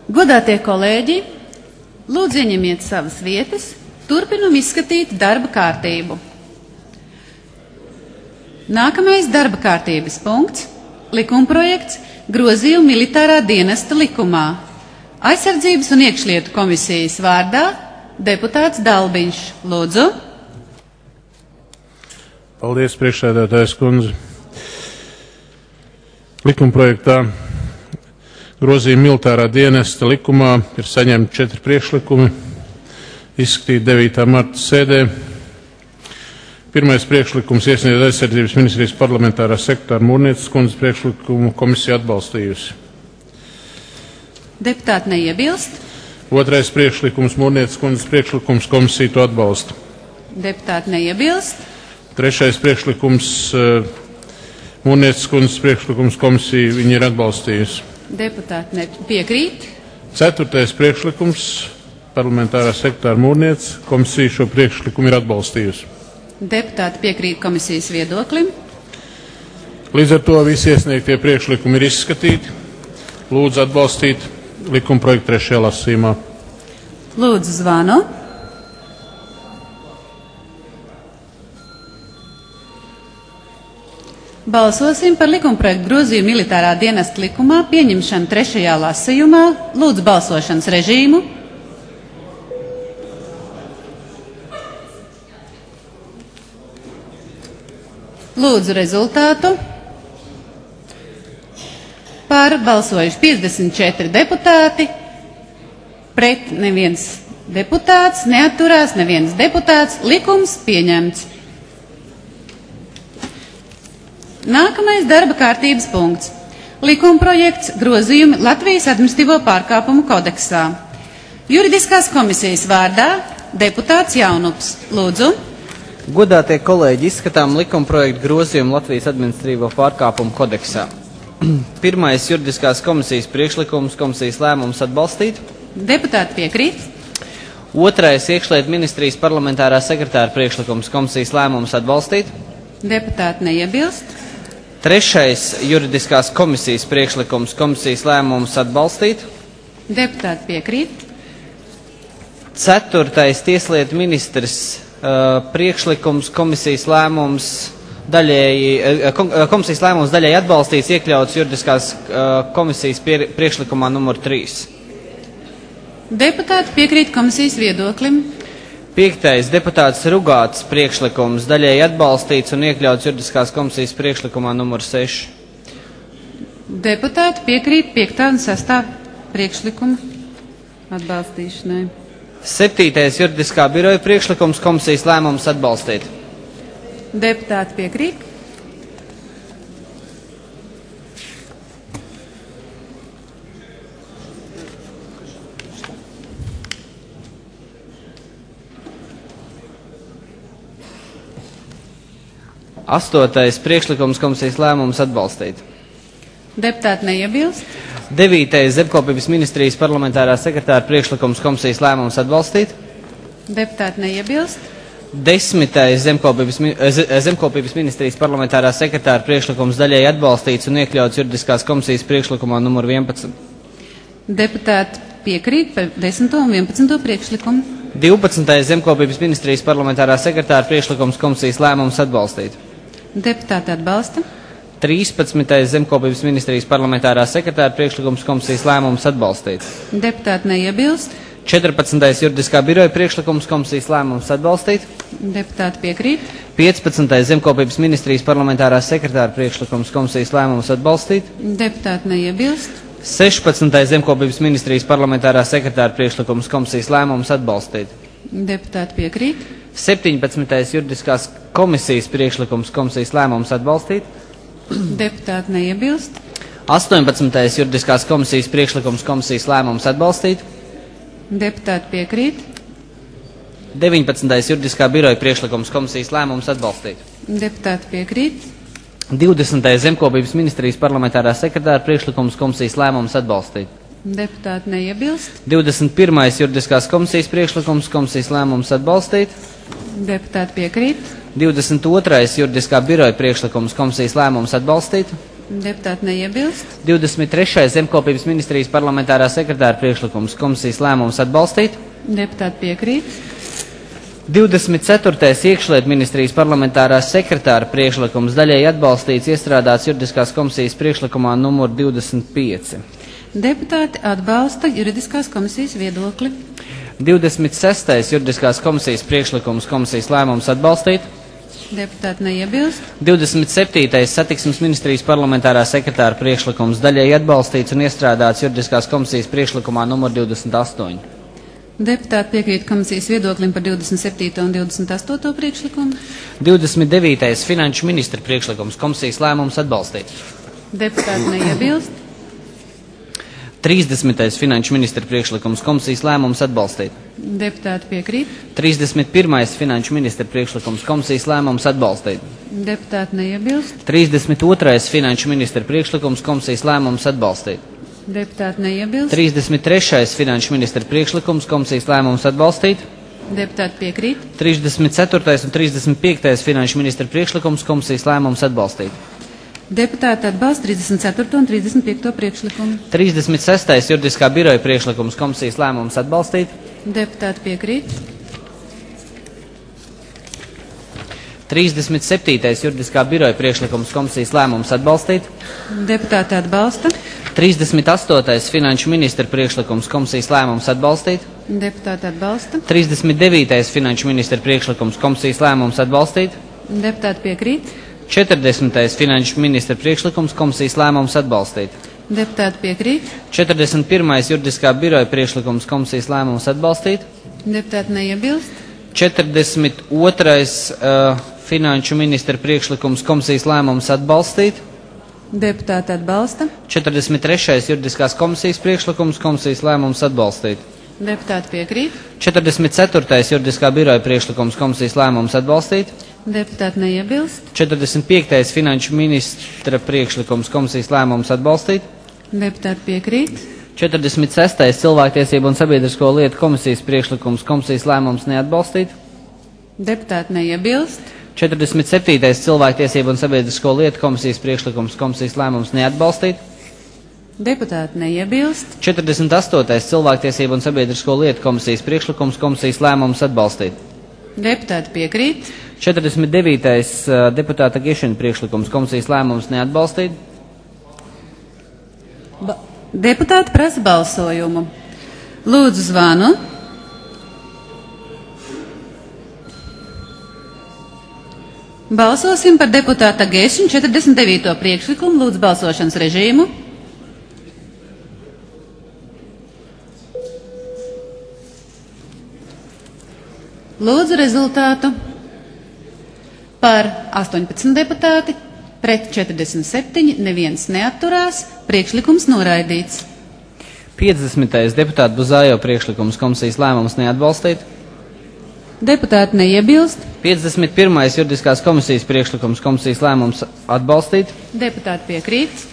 Godātie kolēģi, lūdzu ieņemiet savas vietas, turpinam izskatīt darba kārtību. Nākamais darba kārtības punkts – likumprojekts grozījumu militārā dienesta likumā. Aizsardzības un iekšlietu komisijas vārdā deputāts Dalbiņš. Lūdzu. Paldies, priekšsēdētājas kundze. Likumprojektā grozījuma militārā dienesta likumā ir saņemti 4 priekšlikumi, izskatīti 9. marta sēdē. Pirmais priekšlikums iesniedz aizsardzības ministrijas parlamentārā sekretāra Mūrnieces kundzes priekšlikumu, komisija atbalstījusi. Deputāti neiebilst. Otrais priekšlikums Mūrnieces kundzes priekšlikums, komisija to atbalsta. Deputāti neiebilst. Trešais priekšlikums Mūrnieces kundzes priekšlikums, komisija viņi ir atbalstījusi. Deputāti piekrīt. Ceturtais priekšlikums parlamentārā sekretāra Mūrnieces, komisija šo priekšlikumu ir atbalstījusi. Deputāti piekrīt komisijas viedoklim. Līdz ar to visi iesniegtie priekšlikumi ir izskatīti. Lūdzu atbalstīt likumprojektu 3. lasījumā. Lūdzu zvanu. Balsosim par likumprojektu grozījumu militārā dienesta likumā pieņemšanu 3. lasījumā. Lūdzu balsošanas režīmu. Lūdzu rezultātu. Par balsojuši 54 deputāti, pret neviens deputāts, neatturās neviens deputāts, likums pieņemts. Nākamais darba kārtības punkts. Likumprojekts grozījumi Latvijas administratīvo pārkāpumu kodeksā. Juridiskās komisijas vārdā deputāts Jaunups. Lūdzu. Godātie kolēģi, izskatām likumprojektu grozījumu Latvijas administratīvo pārkāpumu kodeksā. Pirmais juridiskās komisijas priekšlikums, komisijas lēmums atbalstīt. Deputāti piekrīt. Otrais iekšlietu ministrijas parlamentārā sekretāra priekšlikums, komisijas lēmums atbalstīt. Deputāti neiebilst. Trešais juridiskās komisijas priekšlikums, komisijas lēmums atbalstīt. Deputāti piekrīt. Ceturtais tieslietu ministrs priekšlikums, komisijas lēmums daļēji atbalstīts, iekļauts juridiskās komisijas priekšlikumā numur 3. Deputāti piekrīt komisijas viedoklim. Piektais deputāts Rugāts priekšlikums daļēji atbalstīts un iekļauts juridiskās komisijas priekšlikumā numur 6. Deputāti piekrīt 5. un 6. priekšlikumu atbalstīšanai. Septītais juridiskā biroja priekšlikums, komisijas lēmums atbalstīt. Deputāti piekrīt. Astotais priekšlikums, komisijas lēmums atbalstīt. Deputāti neiebilst. Devītais zemkopības ministrijas parlamentārā sekretāra priekšlikums, komisijas lēmums atbalstīt. Deputāti neiebilst. Desmitais zemkopības ministrijas parlamentārā sekretāra priekšlikums daļēji atbalstīts un iekļauts juridiskās komisijas priekšlikumā numur 11. Deputāti piekrīt par 10. un 11. priekšlikumu. 12. zemkopības ministrijas parlamentārā sekretāra priekšlikums, komisijas lēmums atbalstīt. Deputāti atbalsta. 13. zemkopības ministrijas parlamentārā sekretāra priekšlikums, komisijas lēmums atbalstīt. Deputāti neiebilst. 14. juridiskā biroja priekšlikums, komisijas lēmums atbalstīt. Deputāti piekrīt. 15. zemkopības ministrijas parlamentārā sekretāra priekšlikums, komisijas lēmums atbalstīt. Deputāti neiebilst. 16. zemkopības ministrijas parlamentārā sekretāra priekšlikums, komisijas lēmums atbalstīt. Deputāti piekrīt. 17. juridiskās komisijas priekšlikums, komisijas lēmums atbalstīt. Deputāti neiebilst. 18. juridiskās komisijas priekšlikums, komisijas lēmums atbalstīt. Deputāti piekrīt. 19. juridiskā biroja priekšlikums, komisijas lēmums atbalstīt. Deputāti piekrīt. 20. zemkopības ministrijas parlamentārā sekretāra priekšlikums, komisijas lēmums atbalstīt. Deputāti neiebilst. 21. juridiskās komisijas priekšlikums, komisijas lēmums atbalstīt. Deputāti piekrīt. 22. juridiskā biroja priekšlikums, komisijas lēmums atbalstīt. Deputāti neiebilst. 23. Zemkopības ministrijas parlamentārā sekretāra priekšlikums komisijas lēmums atbalstīt. Deputāti piekrīt. 24. iekšlietu ministrijas parlamentārās sekretāra priekšlikums daļēji atbalstīts iestrādāts juridiskās komisijas priekšlikumā numur 25. Deputāti atbalsta juridiskās komisijas viedokli. 26. juridiskās komisijas priekšlikums komisijas lēmums atbalstīt. Deputāti neiebilst. 27. satiksmes ministrijas parlamentārā sekretāra priekšlikums daļēji atbalstīts un iestrādāts juridiskās komisijas priekšlikumā numur 28. Deputāti piekrīt komisijas viedoklim par 27. un 28. priekšlikumu. 29. finanšu ministra priekšlikums komisijas lēmums atbalstīt. Deputāti neiebilst. 30. finanšu ministra priekšlikums komisijas lēmums atbalstīt. Deputāti piekrīt. 31. finanšu ministra priekšlikums komisijas lēmums atbalstīt. Deputāti neiebilst. 32. finanšu ministra priekšlikums komisijas lēmums atbalstīt. Deputāti neiebilst. 33. finanšu ministra priekšlikums komisijas lēmums atbalstīt. Deputāti piekrīt. 34. un 35. finanšu ministra priekšlikums komisijas lēmums atbalstīt. Deputāti atbalsta 34. un 35. priekšlikumu. 36. juridiskā biroja priekšlikums komisijas lēmums atbalstīt. Deputāti piekrīt. 37. juridiskā biroja priekšlikums komisijas lēmums atbalstīt. Deputāti atbalsta. 38. finanšu ministra priekšlikums komisijas lēmums atbalstīt. Deputāti atbalsta. 39. finanšu ministra priekšlikums komisijas lēmums atbalstīt. Deputāti piekrīt. 40. finanšu ministra priekšlikums komisijas lēmums atbalstīt. Deputāti piekrīt. 41. juridiskā biroja priekšlikums komisijas lēmums atbalstīt. Deputāti neiebilst. 42. finanšu ministra priekšlikums komisijas lēmums atbalstīt. Deputāti atbalsta. 43. juridiskās komisijas priekšlikums komisijas lēmums atbalstīt. Deputāti piekrīt. 44. juridiskā biroja priekšlikums komisijas lēmums atbalstīt. Deputāti neiebilst. 45. finanšu ministra priekšlikums komisijas lēmums atbalstīt. Deputāti piekrīt. 46. cilvēktiesību un sabiedrisko lietu komisijas priekšlikums komisijas lēmums neatbalstīt. Deputāti neiebilst. 47. cilvēktiesību un sabiedrisko lietu komisijas priekšlikums komisijas lēmums neatbalstīt. Deputāti neiebilst. 48. cilvēktiesību un sabiedrisko lietu komisijas priekšlikums komisijas lēmums atbalstīt. Deputāti piekrīt. 49. deputāta Gešina priekšlikums komisijas lēmums neatbalstīt. Deputāti prasa balsojumu. Lūdzu zvanu. Balsosim par deputāta Gešina 49. priekšlikumu. Lūdzu balsošanas režīmu. Lūdzu rezultātu. Par 18 deputāti, pret 47, neviens neatturās, priekšlikums noraidīts. 50. deputāta Buzājo priekšlikums komisijas lēmums neatbalstīt. Deputāti neiebilst. 51. juridiskās komisijas priekšlikums komisijas lēmums atbalstīt. Deputāti piekrīt.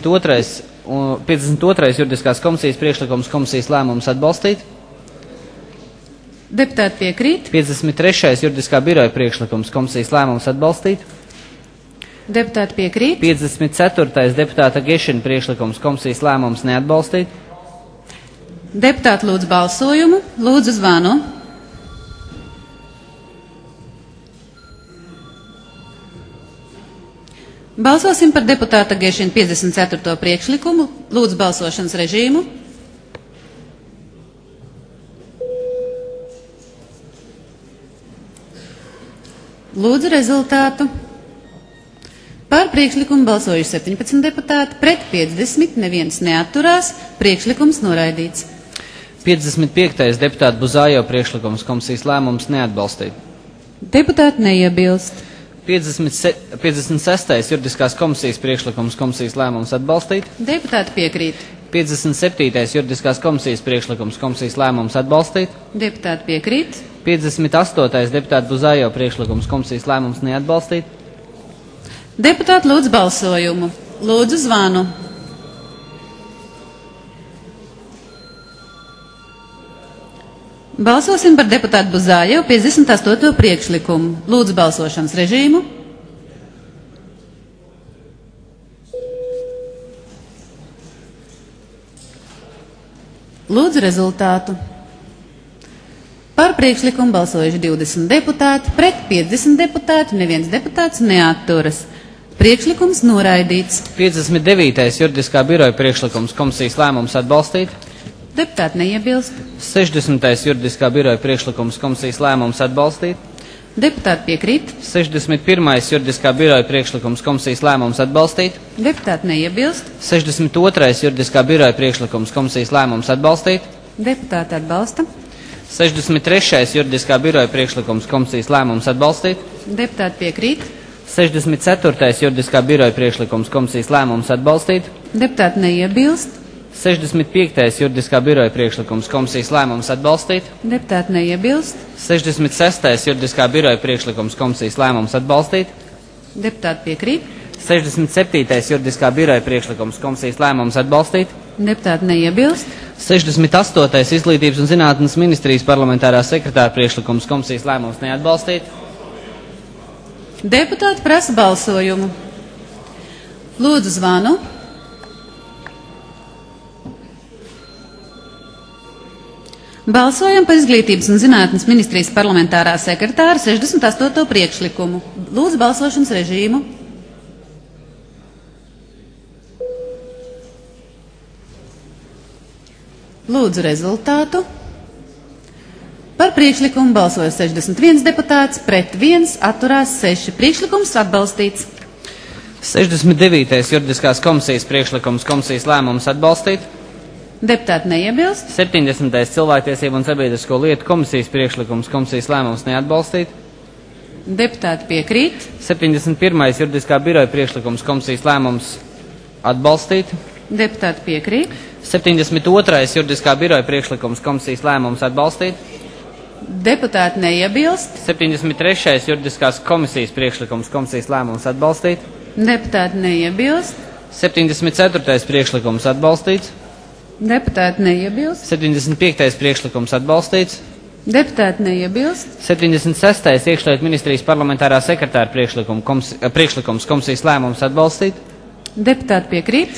52. juridiskās komisijas priekšlikums komisijas lēmums atbalstīt. Deputāti piekrīt. 53. juridiskā biroja priekšlikums komisijas lēmums atbalstīt. Deputāti piekrīt. 54. deputāta Gešina priekšlikums komisijas lēmums neatbalstīt. Deputāti lūdzu balsojumu. Lūdzu zvanu. Balsosim par deputāta Gešina 54. priekšlikumu. Lūdzu balsošanas režīmu. Lūdzu rezultātu. Par priekšlikumu balsojuši 17 deputāti, pret 50, neviens neatturās, priekšlikums noraidīts. 55. deputāta Buzājo priekšlikums komisijas lēmums neatbalstīt. Deputāti neiebilst. 56. juridiskās komisijas priekšlikums komisijas lēmums atbalstīt. Deputāti piekrīt. 57. juridiskās komisijas priekšlikums komisijas lēmums atbalstīt. Deputāti piekrīt. 58. deputāta Buzājo priekšlikums komisijas lēmums neatbalstīt. Deputāti lūdzu balsojumu. Lūdzu zvanu. Balsosim par deputātu Buzājo 58. priekšlikumu. Lūdzu balsošanas režīmu. Lūdzu rezultātu. Par priekšlikumu balsojuši 20 deputāti, pret 50 deputāti, neviens deputāts neatturas. Priekšlikums noraidīts. 59. juridiskā biroja priekšlikums komisijas lēmums atbalstīt. Deputāti neiebilst. 60. juridiskā biroja priekšlikums komisijas lēmums atbalstīt. Deputāti piekrīt. 61. juridiskā biroja priekšlikums komisijas lēmums atbalstīt. Deputāti neiebilst. 62. juridiskā biroja priekšlikums komisijas lēmums atbalstīt. Deputāti atbalsta. 63. juridiskā biroja priekšlikums komisijas lēmums atbalstīt. Deputāti piekrīt. 64. juridiskā biroja priekšlikums komisijas lēmums atbalstīt. Deputāti neiebilst. 65. juridiskā biroja priekšlikums komisijas lēmums atbalstīt. Deputāti neiebilst. 66. juridiskā biroja priekšlikums komisijas lēmums atbalstīt. Deputāti piekrīt. 67. juridiskā biroja priekšlikums komisijas lēmums atbalstīt. Deputāti neiebilst. 68. izglītības un zinātnes ministrijas parlamentārā sekretāra priekšlikums komisijas lēmums neatbalstīt. Deputāti prasa balsojumu. Lūdzu zvanu. Balsojam par izglītības un zinātnes ministrijas parlamentārā sekretāra 68. priekšlikumu. Lūdzu balsošanas režīmu. Lūdzu rezultātu. Par priekšlikumu balsoja 61 deputāts, pret 1, atturās 6. Priekšlikums atbalstīts. 69. juridiskās komisijas priekšlikums komisijas lēmums atbalstīt. Deputāti neiebilst. 70. cilvēktiesību un sabiedrisko lietu komisijas priekšlikums komisijas lēmums neatbalstīt. Deputāti piekrīt. 71. juridiskā biroja priekšlikums komisijas lēmums atbalstīt. Deputāti piekrīt. 72. juridiskā biroja priekšlikums komisijas lēmums atbalstīt. Deputāti neiebilst. 73. juridiskās komisijas priekšlikums komisijas lēmums atbalstīt. Deputāti neiebilst. 74. priekšlikums atbalstīts. Deputāti neiebilst. 75. priekšlikums atbalstīts. Deputāti neiebilst. 76. iekšlietu ministrijas parlamentārā sekretāra priekšlikums komisijas lēmums atbalstīt. Deputāti piekrīt.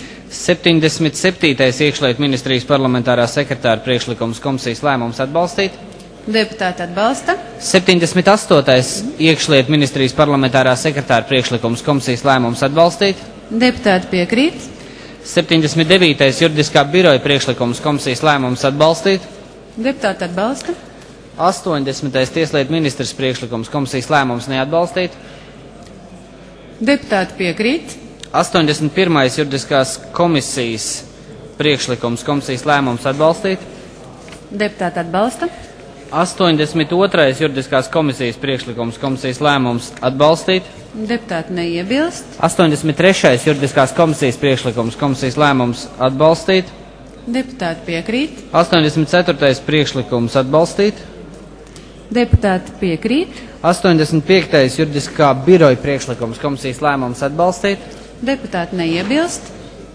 77. iekšlietu ministrijas parlamentārā sekretāra priekšlikums komisijas lēmums atbalstīt. Deputāti atbalsta. 78. iekšlietu ministrijas parlamentārā sekretāra priekšlikums komisijas lēmums atbalstīt. Deputāti piekrīt. 79. juridiskā biroja priekšlikums komisijas lēmums atbalstīt. Deputāti atbalsta. 80. tieslietu ministrs priekšlikums komisijas lēmums neatbalstīt. Deputāti piekrīt. 81. juridiskās komisijas priekšlikums komisijas lēmums atbalstīt. Deputāti atbalsta. 82. juridiskās komisijas priekšlikums komisijas lēmums atbalstīt. Deputāti neiebilst. 83. juridiskās komisijas priekšlikums komisijas lēmums atbalstīt. Deputāti piekrīt. 84. priekšlikums atbalstīt. Deputāti piekrīt. 85. juridiskā biroja priekšlikums komisijas lēmums atbalstīt. Deputāti neiebilst.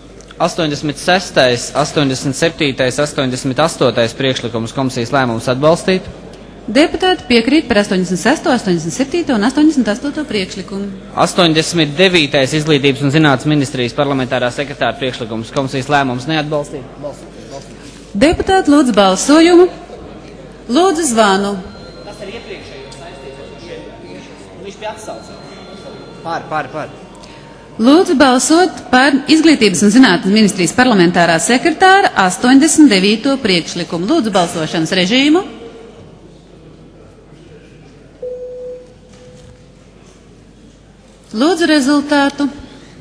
86., 87., 88. priekšlikums komisijas lēmums atbalstīt. Deputāti piekrīt par 86., 87. un 88. priekšlikumu. 89. izglītības un zinātnes ministrijas parlamentārā sekretāra priekšlikums komisijas lēmums neatbalstīt. Deputāti lūdzu balsojumu. Lūdzu zvanu. Tas ir iepriekšējos saistīts. Viņš bija atsaucis. Pār. Lūdzu balsot par izglītības un zinātnes ministrijas parlamentārā sekretāra 89. priekšlikumu. Lūdzu balsošanas režīmu. Lūdzu rezultātu.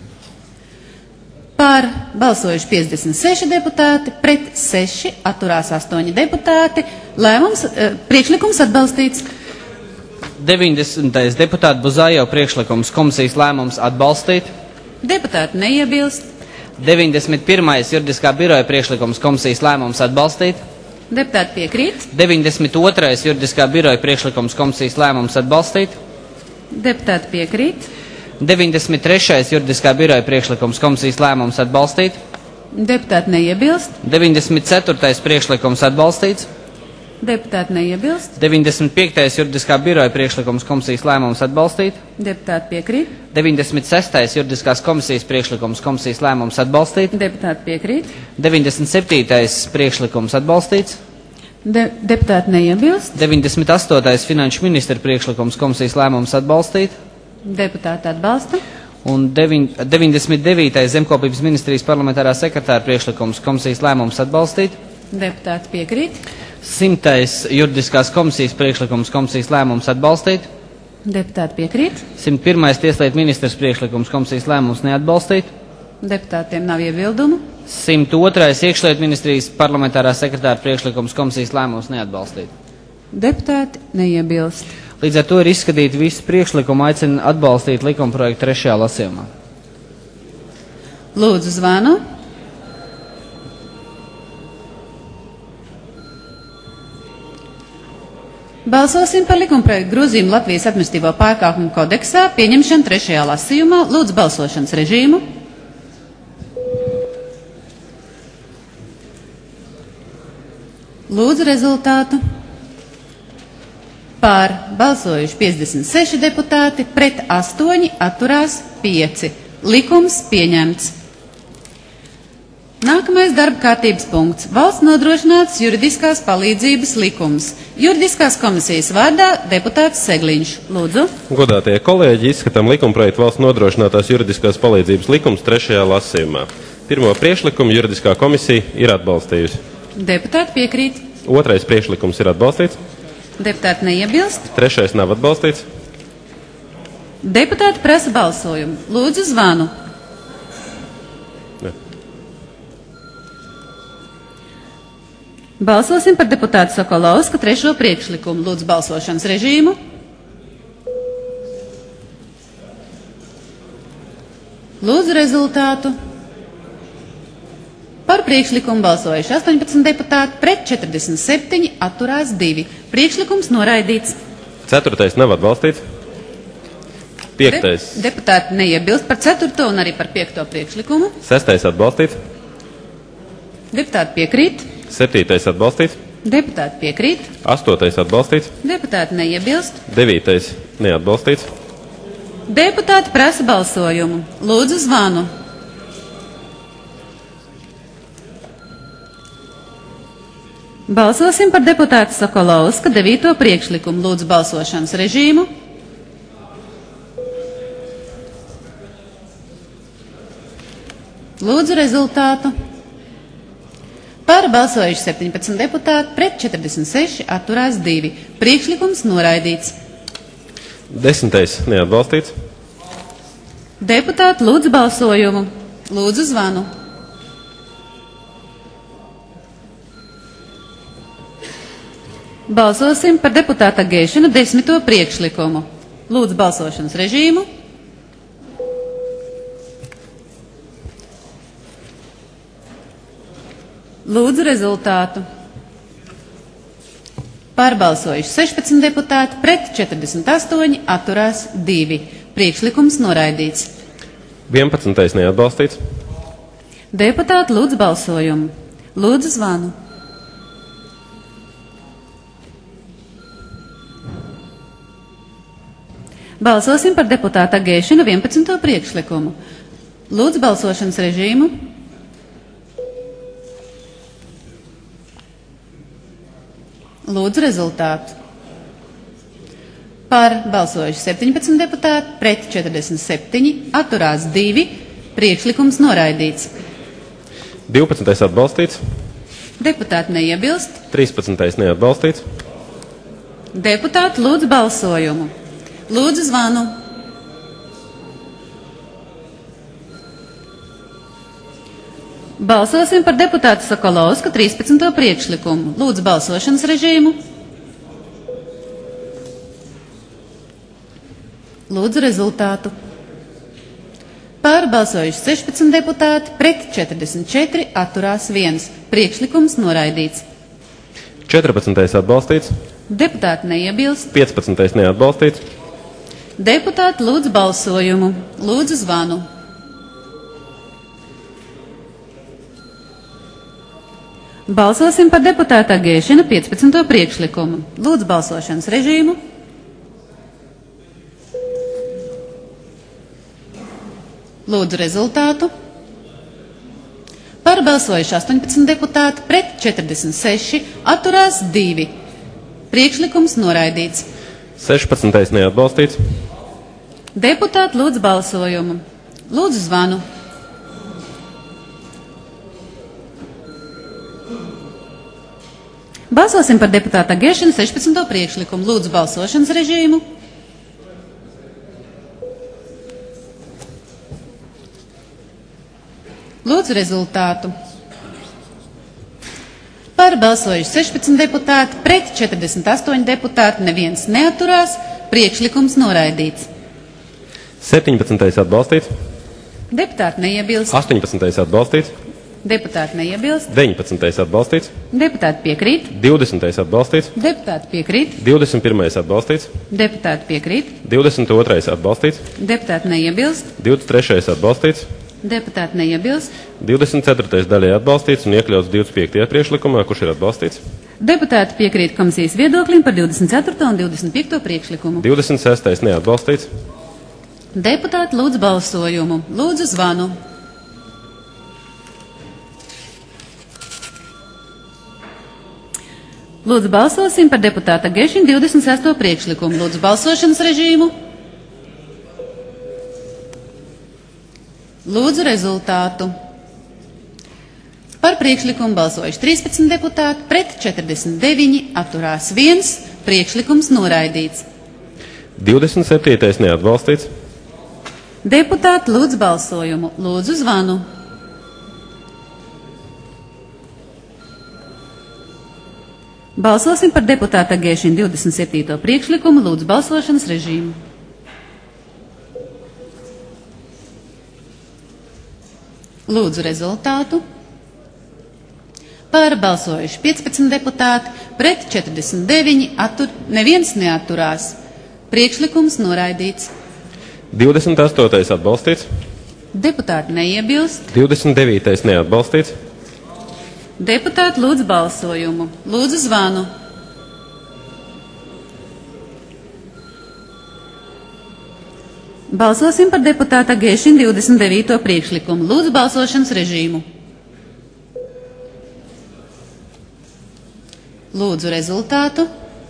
Par balsojuši 56 deputāti, pret 6, atturās 8 deputāti. Priekšlikums atbalstīts. 90. deputāta Buzājo priekšlikums komisijas lēmums atbalstīt. Deputāti neiebilst. 91. juridiskā biroja priekšlikums komisijas lēmums atbalstīt. Deputāti piekrīt. 92. juridiskā biroja priekšlikums komisijas lēmums atbalstīt. Deputāti piekrīt. 93. juridiskā biroja priekšlikums komisijas lēmums atbalstīt. Deputāti neiebilst. 94. priekšlikums atbalstīts. Deputāti neiebilst. 95. juridiskā biroja priekšlikums komisijas lēmums atbalstīt. Deputāti piekrīt. 96. juridiskās komisijas priekšlikums komisijas lēmums atbalstīt. Deputāti piekrīt. 97. priekšlikums atbalstīts. Deputāti neiebilst. 98. finanšu ministra priekšlikums komisijas lēmums atbalstīt. Deputāti atbalsta. Un 99. zemkopības ministrijas parlamentārā sekretāra priekšlikums komisijas lēmums atbalstīt. Deputāti piekrīt. 100. juridiskās komisijas priekšlikums komisijas lēmums atbalstīt. Deputāti piekrīt. 101. tieslietu ministrs priekšlikums komisijas lēmums neatbalstīt. Deputātiem nav iebildumu. 102. iekšlietu ministrijas parlamentārā sekretāra priekšlikums komisijas lēmums neatbalstīt. Deputāti neiebilst. Līdz ar to ir izskatīti visi priekšlikumi, aicina atbalstīt likumprojektu 3. lasījumā. Lūdzu zvanu. Balsosim par likumprojektu grozījumu Latvijas administratīvo pārkāpumu kodeksā pieņemšanu 3. lasījumā. Lūdzu balsošanas režīmu. Lūdzu rezultātu. Par balsojuši 56 deputāti, pret 8, atturās 5. Likums pieņemts. Nākamais darba kārtības punkts. Valsts nodrošināts juridiskās palīdzības likums. Juridiskās komisijas vārdā deputāts Segliņš. Lūdzu. Godātie kolēģi, izskatām likumprojektu valsts nodrošinātās juridiskās palīdzības likums 3. lasījumā. Pirmo priekšlikumu juridiskā komisija ir atbalstījusi. Deputāti piekrīt. 2. priekšlikums ir atbalstīts. Deputāti neiebilst. 3. nav atbalstīts. Deputāti prasa balsojumu. Lūdzu zvanu. Ne. Balsosim par deputātu Sokolovska 3. priekšlikumu. Lūdzu balsošanas režīmu. Lūdzu rezultātu. Par priekšlikumu balsojuši 18 deputāti, pret 47, atturās 2. Priekšlikums noraidīts. 4. nav atbalstīts. 5. Deputāti neiebilst par 4. un arī par 5. priekšlikumu. 6. atbalstīts. Deputāti piekrīt. 7. atbalstīts. Deputāti piekrīt. 8. atbalstīts. Deputāti neiebilst. 9. neatbalstīts. Deputāti prasa balsojumu. Lūdzu zvanu. Balsosim par deputātu Sokolovska 9. priekšlikumu. Lūdzu balsošanas režīmu. Lūdzu rezultātu. Par balsojuši 17 deputāti, pret 46, atturās 2. Priekšlikums noraidīts. 10. neatbalstīts. Deputāti lūdzu balsojumu. Lūdzu zvanu. Balsosim par deputāta Geišina 10. priekšlikumu. Lūdzu balsošanas režīmu. Lūdzu rezultātu. Pārbalsojuši 16 deputāti, pret 48, atturās 2. Priekšlikums noraidīts. 11. neatbalstīts. Deputāti lūdzu balsojumu. Lūdzu zvanu. Balsosim par deputāta Geišina 11. priekšlikumu. Lūdzu balsošanas režīmu. Lūdzu rezultātu. Par balsojuši 17 deputāti, pret 47, atturās 2. Priekšlikums noraidīts. 12. atbalstīts. Deputāti neiebilst. 13. neatbalstīts. Deputāti lūdzu balsojumu. Lūdzu zvanu. Balsosim par deputātu Sokolovska 13. priekšlikumu. Lūdzu balsošanas režīmu. Lūdzu rezultātu. Par balsojuši 16 deputāti, pret 44, atturās 1. Priekšlikums noraidīts. 14. atbalstīts. Deputāti neiebilst. 15. neatbalstīts. Deputāti lūdzu balsojumu. Lūdzu zvanu. Balsosim par deputāta Gēšina 15. priekšlikumu. Lūdzu balsošanas režīmu. Lūdzu rezultātu. Par balsojuši 18 deputāti, pret 46, atturās 2. Priekšlikums noraidīts. 16. neatbalstīts. Deputāti lūdzu balsojumu. Lūdzu zvanu. Balsosim par deputāta Gēšina 16. priekšlikumu. Lūdzu balsošanas režīmu. Lūdzu rezultātu. Par balsojuši 16 deputāti, pret 48 deputāti, neviens neaturās, priekšlikums noraidīts. 17. atbalstīts. Deputāti neiebilst. 18. atbalstīts. Deputāti neiebilst. 19. atbalstīts. Deputāti piekrīt. 20. atbalstīts. Deputāti piekrīt. 21. atbalstīts. Deputāti piekrīt. 22. atbalstīts. Deputāti neiebilst. 23. atbalstīts. Deputāti neiebilst. 24. daļai atbalstīts un iekļauts 25. priekšlikumā, kurš ir atbalstīts. Deputāti piekrīt komisijas viedoklim par 24. un 25. priekšlikumu. 26. neatbalstīts. Deputāti lūdzu balsojumu. Lūdzu zvanu. Lūdzu balsosim par deputāta Gēšina 26. priekšlikumu. Lūdzu balsošanas režīmu. Lūdzu rezultātu. Par priekšlikumu balsojuši 13 deputāti, pret 49, atturās 1, priekšlikums noraidīts. 27. neatbalstīts. Deputāti lūdzu balsojumu. Lūdzu zvanu. Balsosim par deputāta Gēšina 27. priekšlikumu. Lūdzu balsošanas režīmu. Lūdzu rezultātu. Par balsojuši 15 deputāti, pret 49, neviens neatturās. Priekšlikums noraidīts. 28. atbalstīts. Deputāti neiebilst. 29. neatbalstīts. Deputāti lūdzu balsojumu. Lūdzu zvanu. Balsosim par deputāta Gēšina 29. priekšlikumu. Lūdzu balsošanas režīmu. Lūdzu rezultātu.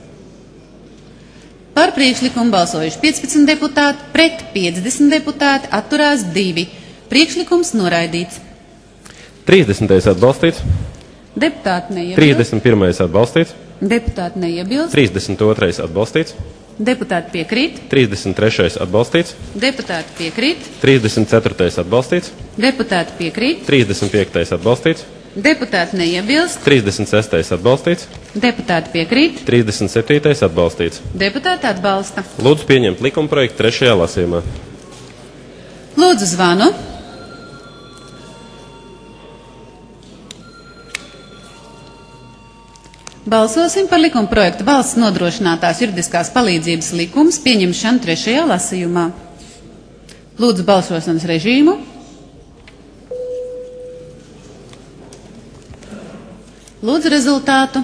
Par priekšlikumu balsojuši 15 deputāti, pret 50 deputāti, atturās 2. Priekšlikums noraidīts. 30. atbalstīts. Deputāti neiebilst. 31. atbalstīts. Deputāti neiebilst. 32. atbalstīts. Deputāti piekrīt. 33. atbalstīts. Deputāti piekrīt. 34. atbalstīts. Deputāti piekrīt. 35. atbalstīts. Deputāti neiebilst. 36. atbalstīts. Deputāti piekrīt. 37. atbalstīts. Deputāti atbalsta. Lūdzu pieņemt likumprojektu 3. lasījumā. Lūdzu zvanu. Balsosim par likumprojektu valsts nodrošinātās juridiskās palīdzības likums pieņemšanu 3. lasījumā. Lūdzu balsošanas režīmu. Lūdzu rezultātu.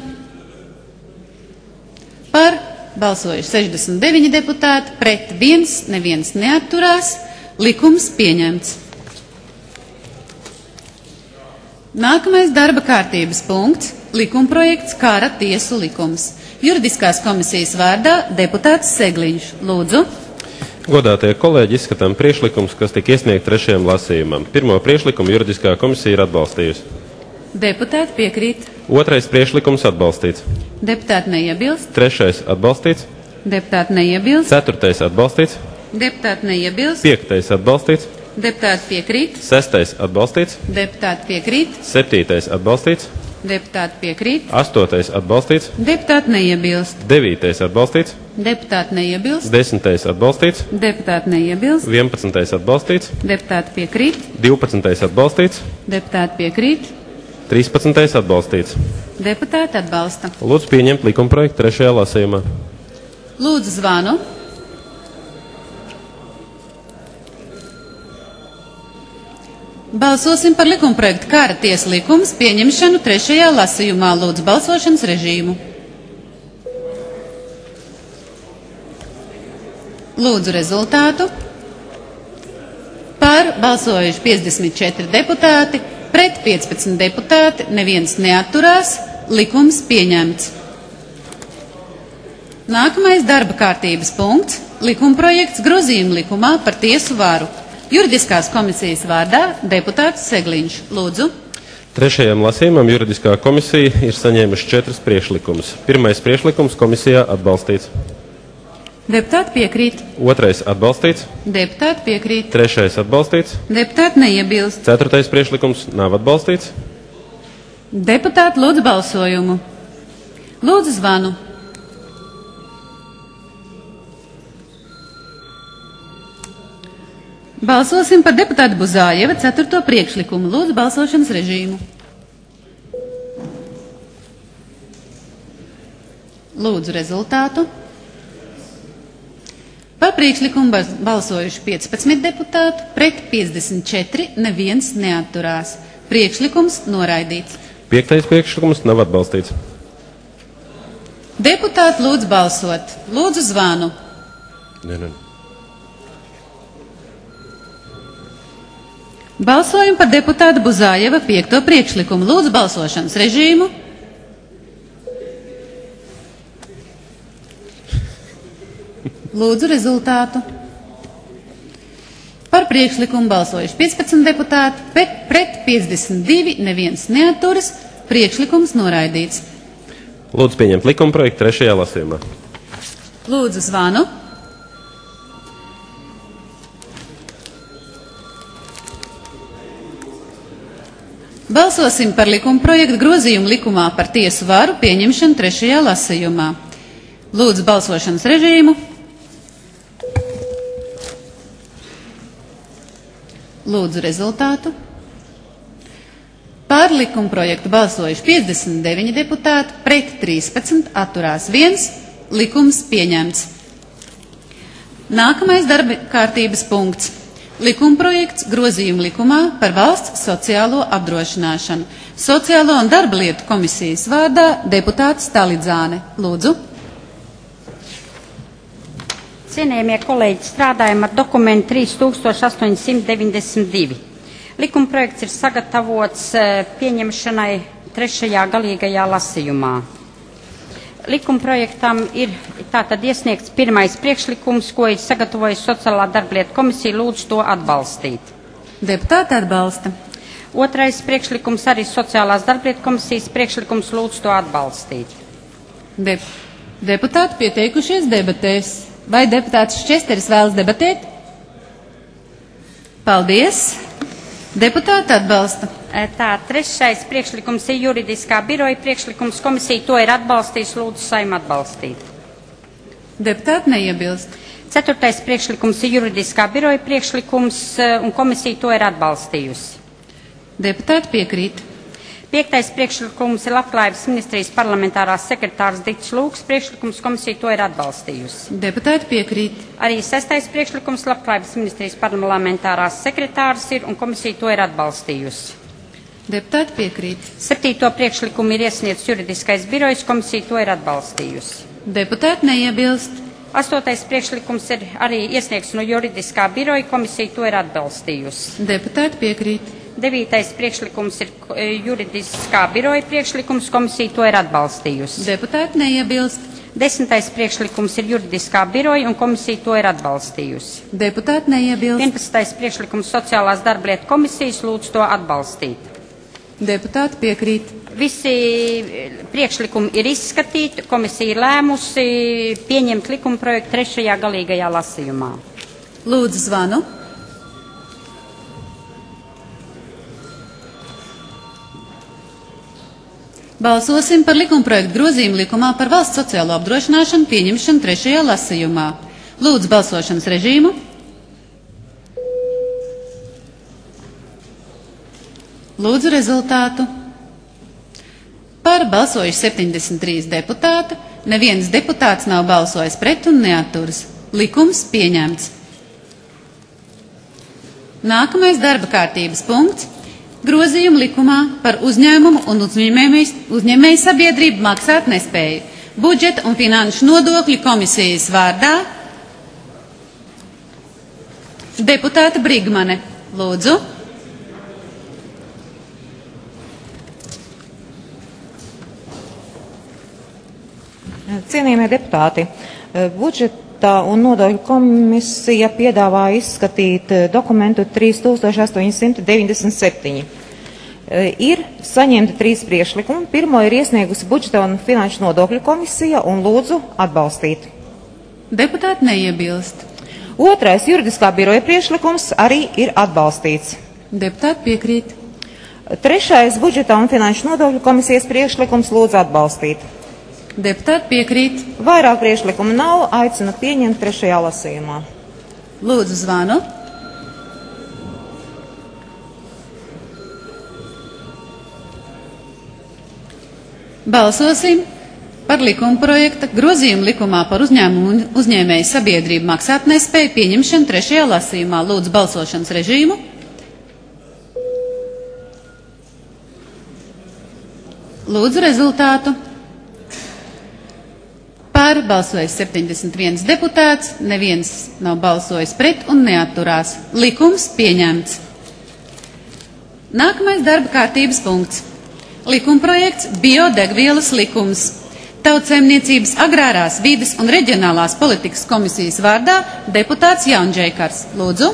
Par balsojuši 69 deputāti, pret 1, neviens neatturās. Likums pieņemts. Nākamais darba kārtības punkts – likumprojekts Kara tiesu likums. Juridiskās komisijas vārdā deputāts Segliņš. Lūdzu. Godātie kolēģi, izskatām priekšlikums, kas tika iesniegt 3. lasījumam. Pirmo priekšlikumu juridiskā komisija ir atbalstījusi. Deputāti piekrīt. 2. priekšlikums atbalstīts. Deputāti neiebilst. 3. atbalstīts. Deputāti neiebilst. 4. atbalstīts. Deputāti neiebilst. 5. atbalstīts. Deputāti piekrīt. 6. atbalstīts. Deputāti piekrīt. 7. atbalstīts. Deputāti piekrīt. 8. atbalstīts. Deputāti neiebilst. 9. atbalstīts. Deputāti neiebilst. 10. atbalstīts. Deputāti neiebilst. 11. atbalstīts. Deputāti piekrīt. 12. atbalstīts. Deputāti piekrīt. 13. atbalstīts. Deputāti atbalsta. Lūdzu pieņemt likumprojektu 3. lasījumā. Lūdzu zvanu. Balsosim par likumprojektu Kara tiesa likums pieņemšanu trešajā lasījumā. Lūdzu balsošanas režīmu. Lūdzu rezultātu. Par balsojuši 54 deputāti, pret 15 deputāti, neviens neatturās, likums pieņemts. Nākamais darba kārtības punkts – likumprojekts grozījuma likumā par tiesu varu. Juridiskās komisijas vārdā deputāts Segliņš. Lūdzu. Trešajam lasījumam juridiskā komisija ir saņēmuši 4 priekšlikumus. Pirmais priekšlikums komisijā atbalstīts. Deputāti piekrīt. Otrais atbalstīts. Deputāti piekrīt. Trešais atbalstīts. Deputāti neiebilst. Ceturtais priekšlikums nav atbalstīts. Deputāti lūdzu balsojumu. Lūdzu zvanu. Balsosim par deputātu Buzājeva 4. priekšlikumu. Lūdzu balsošanas režīmu. Lūdzu rezultātu. Par priekšlikumu balsojuši 15 deputāti, pret 54, neviens neatturās. Priekšlikums noraidīts. 5. priekšlikums nav atbalstīts. Deputāti lūdzu balsot. Lūdzu zvanu. Balsojam par deputāta Buzājeva 5. priekšlikumu. Lūdzu balsošanas režīmu. Lūdzu rezultātu. Par priekšlikumu balsojuši 15 deputāti, pret 52, neviens neatturas. Priekšlikums noraidīts. Lūdzu pieņemt likumprojektu 3. lasījumā. Lūdzu zvanu. Balsosim par likumprojektu grozījumu likumā par tiesu varu pieņemšanu 3. lasījumā. Lūdzu balsošanas režīmu. Lūdzu rezultātu. Par likumprojektu balsojuši 59 deputāti, pret 13, atturās 1, likums pieņemts. Nākamais darba kārtības punkts. Likumprojekts grozījuma likumā par valsts sociālo apdrošināšanu. Sociālo un darba lietu komisijas vārdā deputāts Talidzāne. Lūdzu. Cienījamie kolēģi, strādājam ar dokumentu 3892. Likumprojekts ir sagatavots pieņemšanai 3. galīgajā lasījumā. Likumprojektam ir tātad iesniegts pirmais priekšlikums, ko ir sagatavojusi Sociālā darblietu komisija, lūdzu to atbalstīt. Deputāti atbalsta. Otrais priekšlikums arī Sociālās darblietu komisijas priekšlikums, lūdzu to atbalstīt. Deputāti pieteikušies debatēs. Vai deputāts Šķesteris vēlas debatēt? Paldies. Deputāti atbalsta. Tā, trešais priekšlikums ir juridiskā biroja priekšlikums, komisija to ir atbalstījusi, lūdzu Saima atbalstīt. Deputāti neiebilst. Ceturtais priekšlikums ir juridiskā biroja priekšlikums, un komisija to ir atbalstījusi. Deputāti piekrīt. Piektais priekšlikums ir Labklājības ministrijas parlamentārās sekretārs Dits Lūks priekšlikums, komisija to ir atbalstījusi. Deputāti piekrīt. Arī sestais priekšlikums Labklājības ministrijas parlamentārās sekretārs ir, un komisija to ir atbalstījusi. Deputāti piekrīt. Septīto priekšlikumu ir iesniedz juridiskais birojs, komisija to ir atbalstījusi. Deputāti neiebilst. Astotais priekšlikums ir arī iesniegts no juridiskā biroja, komisija to ir atbalstījusi. Deputāti piekrīt. Devītais priekšlikums ir juridiskā biroja priekšlikums, komisija to ir atbalstījusi. Deputāti neiebilst. Desmitais priekšlikums ir juridiskā biroja, un komisija to ir atbalstījusi. Deputāti neiebilst. 11. priekšlikums Sociālās darblietu komisijas, lūdzu to atbalstīt. Deputāti piekrīt. Visi priekšlikumi ir izskatīti, komisija ir lēmusi pieņemt likumprojektu 3. galīgajā lasījumā. Lūdzu zvanu. Balsosim par likumprojektu grozījumu likumā par valsts sociālo apdrošināšanu pieņemšanu 3. lasījumā. Lūdzu balsošanas režīmu. Lūdzu rezultātu. Par balsojuši 73 deputāti, neviens deputāts nav balsojis pret un neatturas. Likums pieņemts. Nākamais darba kārtības punkts – grozījuma likumā par uzņēmumu un uzņēmēju sabiedrību maksātnespēju. Budžeta un finanšu nodokļu komisijas vārdā deputāte Brigmane. Lūdzu. Cienījamie deputāti, budžeta un nodokļu komisija piedāvā izskatīt dokumentu 3897. Ir saņemti 3 priekšlikumi. Pirmo ir iesniegusi budžeta un finanšu nodokļu komisija un lūdzu atbalstīt. Deputāti neiebilst. Otrais juridiskā biroja priekšlikums arī ir atbalstīts. Deputāti piekrīt. Trešais budžeta un finanšu nodokļu komisijas priekšlikums lūdzu atbalstīt. Deputāti piekrīt. Vairāk priekšlikumu nav, aicinu pieņemt 3. lasījumā. Lūdzu zvanu. Balsosim par likuma projekta grozījumu likumā par uzņēmumu un uzņēmēju sabiedrību maksātnespēju pieņemšanu 3. lasījumā. Lūdzu balsošanas režīmu. Lūdzu rezultātu. Par balsojis 71 deputāts, neviens nav balsojis pret un neatturās. Likums pieņemts. Nākamais darba kārtības punkts. Likumprojekts biodegvielas likums. Tautsaimniecības agrārās vides un reģionālās politikas komisijas vārdā deputāts Jaunžēkars. Lūdzu.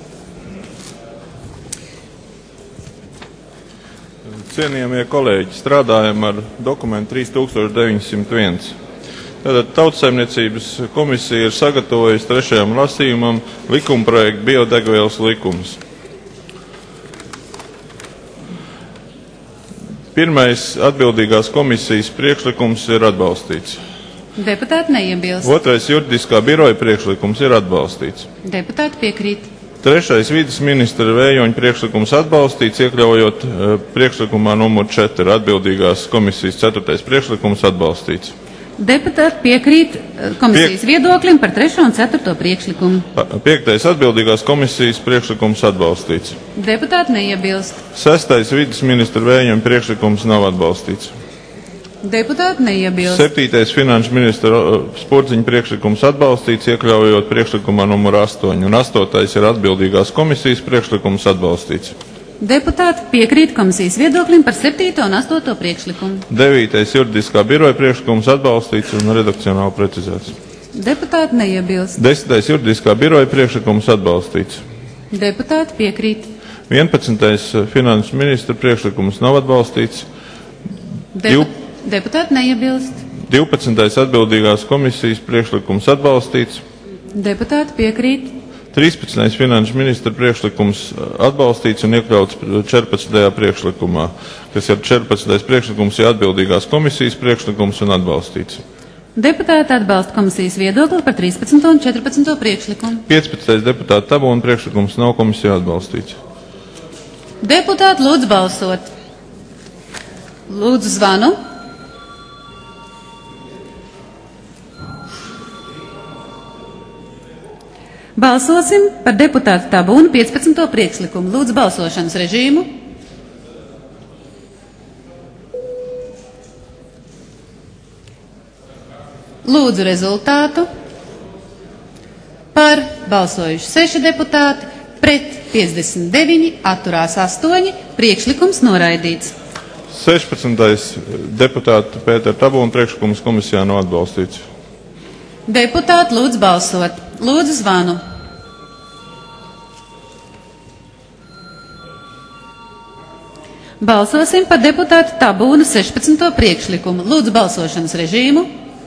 Cienījamie kolēģi, strādājam ar dokumentu 3901. Tātad Tautsaimniecības komisija ir sagatavojusi 3. lasījumam likumprojektu biodegvielas likums. Pirmais atbildīgās komisijas priekšlikums ir atbalstīts. Deputāti neiebilst. Otrais juridiskā biroja priekšlikums ir atbalstīts. Deputāti piekrīt. Trešais vides ministra Vējoņa priekšlikums atbalstīts, iekļaujot priekšlikumā numur 4 atbildīgās komisijas 4. priekšlikums atbalstīts. Deputāti piekrīt komisijas viedoklim par 3. un 4. priekšlikumu. 5. atbildīgās komisijas priekšlikums atbalstīts. Deputāti neiebilst. 6. vides ministra Vējoņa priekšlikums nav atbalstīts. Deputāti neiebilst. 7. finanšu ministra Spurdziņa priekšlikums atbalstīts, iekļaujot priekšlikumā numur 8. Un 8. ir atbildīgās komisijas priekšlikums atbalstīts. Deputāti piekrīt komisijas viedoklim par 7. un 8. priekšlikumu. 9. juridiskā biroja priekšlikums atbalstīts un redakcionāli precizēts. Deputāti neiebilst. 10. juridiskā biroja priekšlikums atbalstīts. Deputāti piekrīt. 11. finanšu ministra priekšlikums nav atbalstīts. Deputāti neiebilst. 12. atbildīgās komisijas priekšlikums atbalstīts. Deputāti piekrīt. 13. finanšu ministra priekšlikums atbalstīts un iekļauts 14. priekšlikumā, kas ir 14. priekšlikums ir atbildīgās komisijas priekšlikums un atbalstīts. Deputāti atbalsta komisijas viedokli par 13. un 14. priekšlikumu. 15. deputāta Tabona priekšlikums nav komisijā atbalstīts. Deputāti lūdzu balsot. Lūdzu zvanu. Balsosim par deputātu Tabūnu 15. priekšlikumu. Lūdzu balsošanas režīmu. Lūdzu rezultātu. Par balsojuši 6 deputāti, pret 59, atturās 8, priekšlikums noraidīts. 16. deputāta Pētera Tabūna priekšlikums komisijā nav atbalstīts. Deputāti lūdzu balsot. Lūdzu zvanu. Balsosim par deputātu Tabūna 16. priekšlikumu. Lūdzu balsošanas režīmu.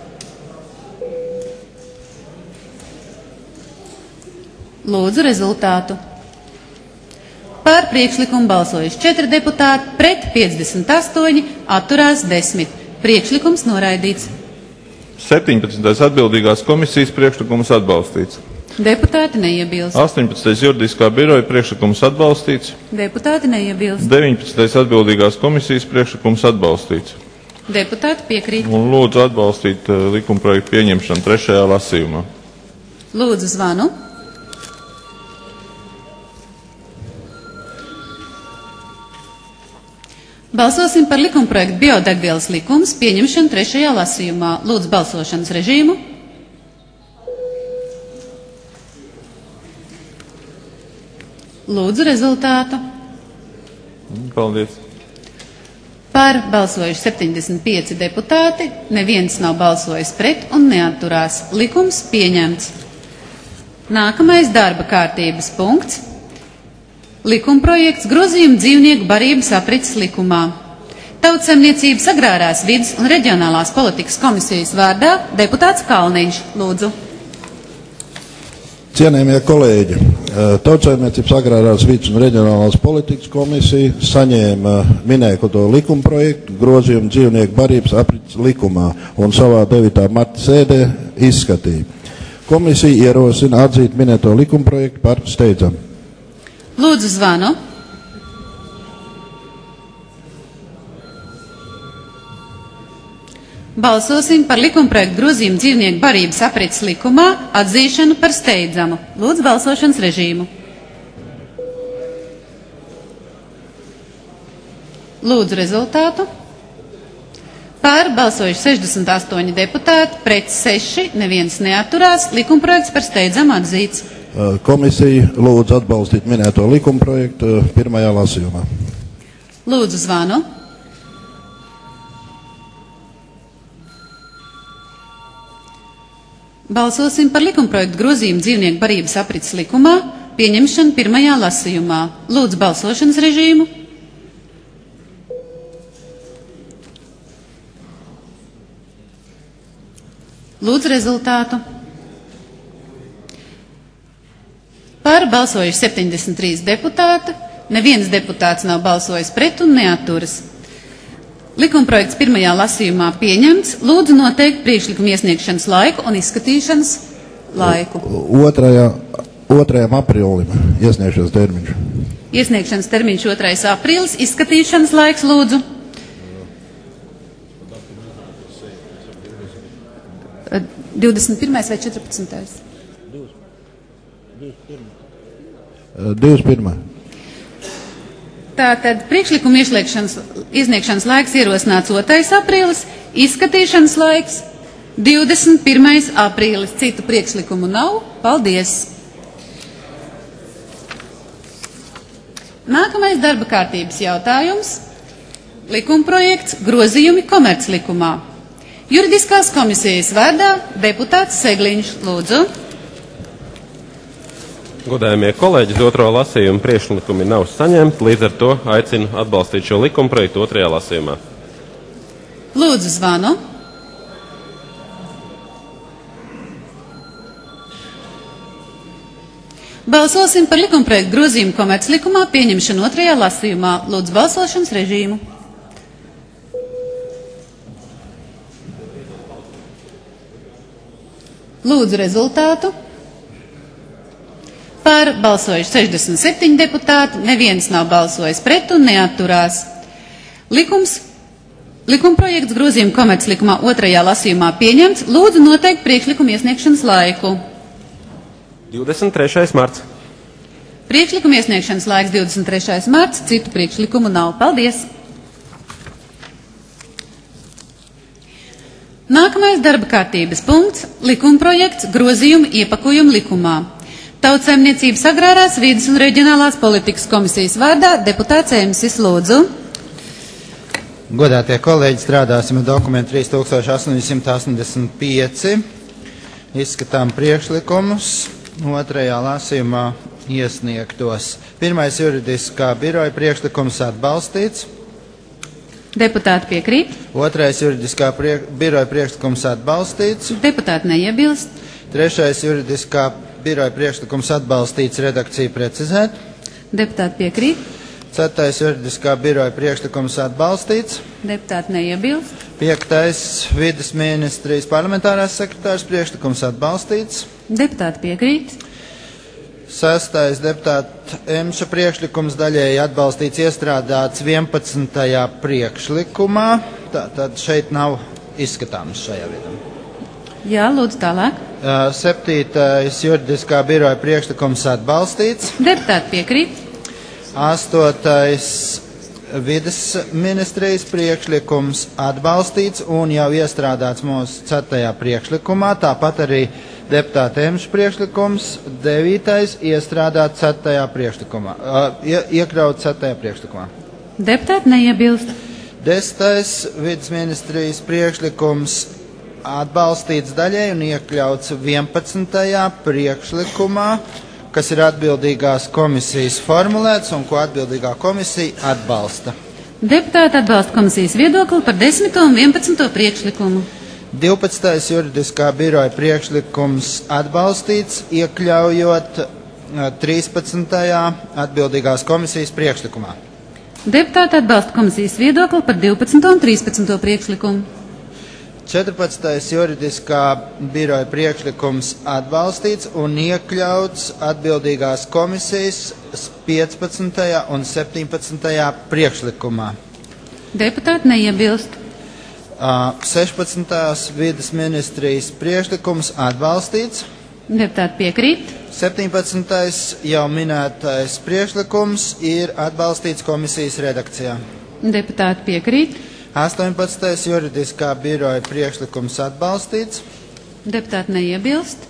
Lūdzu rezultātu. Par priekšlikumu balsojuši 4 deputāti, pret 58, atturās 10. Priekšlikums noraidīts. 17. atbildīgās komisijas priekšlikums atbalstīts. Deputāti neiebilst. 18. juridiskā biroja priekšlikums atbalstīts. Deputāti neiebilst. 19. atbildīgās komisijas priekšlikums atbalstīts. Deputāti piekrīt. Un lūdzu atbalstīt likumprojektu pieņemšanu 3. lasījumā. Lūdzu zvanu. Balsosim par likumprojektu biodegvielas likums pieņemšanu 3. lasījumā. Lūdzu balsošanas režīmu. Lūdzu rezultātu. Paldies. Par balsojuši 75 deputāti, neviens nav balsojis pret un neatturās. Likums pieņemts. Nākamais darba kārtības punkts. Likumprojekts grozījumu dzīvnieku barības aprits likumā. Tautsaimniecības agrārās vides un reģionālās politikas komisijas vārdā deputāts Kalniņš. Lūdzu. Cienējamie kolēģi, Tautsaimniecības agrārās vides un reģionālās politikas komisija saņēma minēto likumprojektu grozījumu dzīvnieku barības aprits likumā un savā 9. marta sēdē izskatīja. Komisija ierosina atzīt minēto likumprojektu par steidzamu. Lūdzu zvanu. Balsosim par likumprojektu grozījumu dzīvnieku barības aprits likumā atzīšanu par steidzamu. Lūdzu balsošanas režīmu. Lūdzu rezultātu. Par balsojuši 68 deputāti, pret 6, neviens neatturās. Likumprojekts par steidzamu atzīts. Komisija lūdzu atbalstīt minēto likumprojektu 1. lasījumā. Lūdzu zvanu. Balsosim par likumprojektu grozījumu dzīvnieku barības aprits likumā pieņemšanu 1. lasījumā. Lūdzu balsošanas režīmu. Lūdzu rezultātu. Par balsojuši 73 deputāti, neviens deputāts nav balsojis pret un neatturas. Likumprojekts 1. lasījumā pieņemts. Lūdzu noteikt priekšlikumu iesniegšanas laiku un izskatīšanas laiku. 2. aprīlim iesniegšanas termiņš. Iesniegšanas termiņš 2. aprīlis, izskatīšanas laiks lūdzu. 21. vai 14. 21. Tātad priekšlikuma iesniegšanas laiks ierosināts 2. aprīlis, izskatīšanas laiks 21. aprīlis. Citu priekšlikumu nav. Paldies! Nākamais darba kārtības jautājums. Likumprojekts grozījumi komerclikumā. Juridiskās komisijas vārdā deputāts Segliņš. Lūdzu. Godājamie kolēģi, 2. lasījuma priekšlikumi nav saņemti, līdz ar to aicinu atbalstīt šo likumprojektu 2. lasījumā. Lūdzu zvanu. Balsosim par likumprojektu grozījumu komerclikumā pieņemšanu 2. lasījumā. Lūdzu balsošanas režīmu. Lūdzu rezultātu. Par balsojuši 67 deputāti, neviens nav balsojis pret un neatturās. Likumprojekts grozījuma komerclikumā 2. lasījumā pieņemts. Lūdzu noteikt priekšlikumu iesniegšanas laiku. 23. marts. Priekšlikuma iesniegšanas laiks 23. marts, citu priekšlikumu nav. Paldies! Nākamais darba kārtības punkts – likumprojekts grozījumu iepakojumu likumā. Tautsaimniecības agrārās vides un reģionālās politikas komisijas vārdā deputāts Emsis. Lūdzu. Godātie kolēģi, strādāsim ar dokumentu 3885. Izskatām priekšlikumus 2. lasījumā iesniegtos. 1. juridiskā biroja priekšlikums atbalstīts. Deputāti piekrīt. 2. juridiskā biroja priekšlikums atbalstīts. Deputāti neiebilst. 3. juridiskā biroja priekšlikums atbalstīts, redakcija precizēt. Deputāti piekrīt. 4. juridiskā biroja priekšlikums atbalstīts. Deputāti neiebilst. 5. vides ministrijas parlamentārās sekretārs priekšlikums atbalstīts. Deputāti piekrīt. 6. deputāta Emša priekšlikums daļēji atbalstīts, iestrādāts 11. priekšlikumā. Tad šeit nav izskatāms šajā vietā. Jā, lūdzu tālāk. 7. juridiskā biroja priekšlikums atbalstīts. Deputāti piekrīt. 8. vides ministrijas priekšlikums atbalstīts un jau iestrādāts mūsu 4. priekšlikumā, tāpat arī deputāta Emša priekšlikums 9. iestrādāts 4. priekšlikumā, iekļauts 4. priekšlikumā. Deputāti neiebilst. 10. vides ministrijas priekšlikums atbalstīts daļai un iekļauts 11. priekšlikumā, kas ir atbildīgās komisijas formulēts un ko atbildīgā komisija atbalsta. Deputāti atbalsta komisijas viedokli par 10. un 11. priekšlikumu. 12. juridiskā biroja priekšlikums atbalstīts, iekļaujot 13. atbildīgās komisijas priekšlikumā. Deputāti atbalsta komisijas viedokli par 12. un 13. priekšlikumu. 14. juridiskā biroja priekšlikums atbalstīts un iekļauts atbildīgās komisijas 15. un 17. priekšlikumā. Deputāti neiebilst. 16. vides ministrijas priekšlikums atbalstīts. Deputāti piekrīt. 17. jau minētais priekšlikums ir atbalstīts komisijas redakcijā. Deputāti piekrīt. 18. juridiskā biroja priekšlikums atbalstīts. Deputāti neiebilst.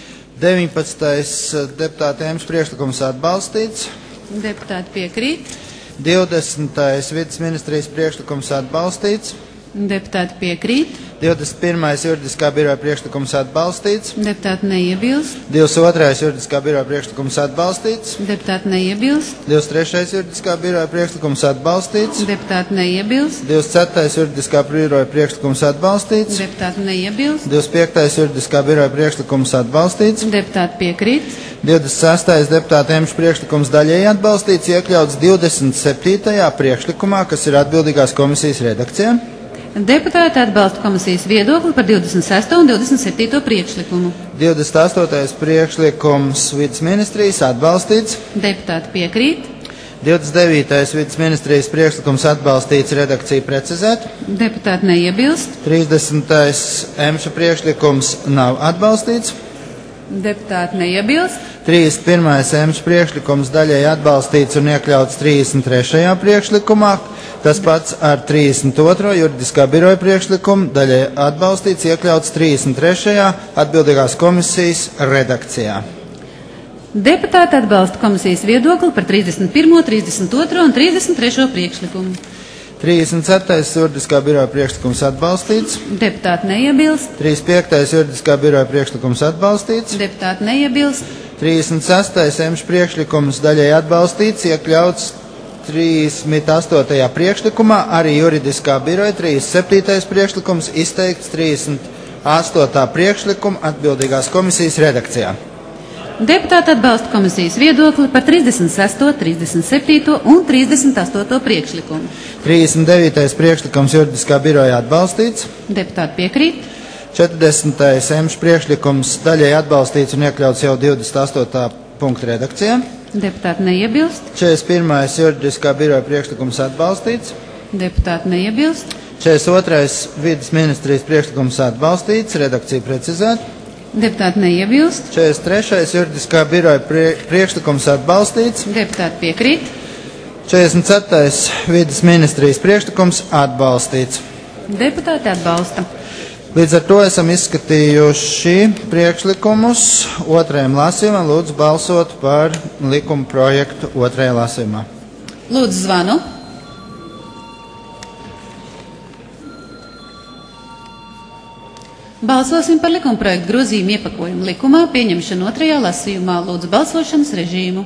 19. deputāta Emša priekšlikums atbalstīts. Deputāti piekrīt. 20. vides ministrijas priekšlikums atbalstīts. Deputāti piekrīt. 21. juridiskā biroja priekšlikums atbalstīts. Deputāti neiebilst. 22. juridiskā biroja priekšlikums atbalstīts. Deputāti neiebilst. 23. juridiskā biroja priekšlikums atbalstīts. Deputāti neiebilst. 24. juridiskā biroja priekšlikums atbalstīts. Deputāti neiebilst. 25. juridiskā biroja priekšlikums atbalstīts. Deputāti piekrīt. 26. deputāta Emša priekšlikums daļēji atbalstīts, iekļauts 27. priekšlikumā, kas ir atbildīgās komisijas redakcijā. Deputāti atbalsta komisijas viedokli par 26. un 27. priekšlikumu. 28. priekšlikums vides ministrijas atbalstīts. Deputāti piekrīt. 29. vides ministrijas priekšlikums atbalstīts, redakcija precizēt. Deputāti neiebilst. 30. Emša priekšlikums nav atbalstīts. Deputāti neiebilst. 31. Emša priekšlikums daļai atbalstīts un iekļauts 33. priekšlikumā. Tas pats ar 32. juridiskā biroja priekšlikumu daļai atbalstīts, iekļauts 33. atbildīgās komisijas redakcijā. Deputāti atbalsta komisijas viedokli par 31., 32. un 33. priekšlikumu. 37. juridiskā biroja priekšlikums atbalstīts. Deputāti neiebilst. 35. juridiskā biroja priekšlikums atbalstīts. Deputāti neiebilst. 36. Emša priekšlikums daļai atbalstīts, iekļauts 38. priekšlikumā, arī juridiskā biroja 37. priekšlikums izteikts 38. priekšlikuma atbildīgās komisijas redakcijā. Deputāti atbalsta komisijas viedokli par 36., 37. un 38. priekšlikumu. 39. priekšlikums juridiskā biroja atbalstīts. Deputāti piekrīt. 40. Emša priekšlikums daļai atbalstīts un iekļauts jau 28. punkta redakcijā. Deputāti neiebilst. 41. juridiskā biroja priekšlikums atbalstīts. Deputāti neiebilst. 42. vides ministrijas priekšlikums atbalstīts, redakcija precizēta. Deputāti neiebilst. 43. juridiskā biroja priekšlikums atbalstīts. Deputāti piekrīt. 44. vides ministrijas priekšlikums atbalstīts. Deputāti atbalsta. Līdz ar to esam izskatījuši priekšlikumus otrajam lasījumam. Lūdzu balsot par likuma projektu otrajā lasījumā. Lūdzu zvanu. Balsosim par likuma projektu grozījumu iepakojumu likumā pieņemšanu otrajā lasījumā. Lūdzu balsošanas režīmu.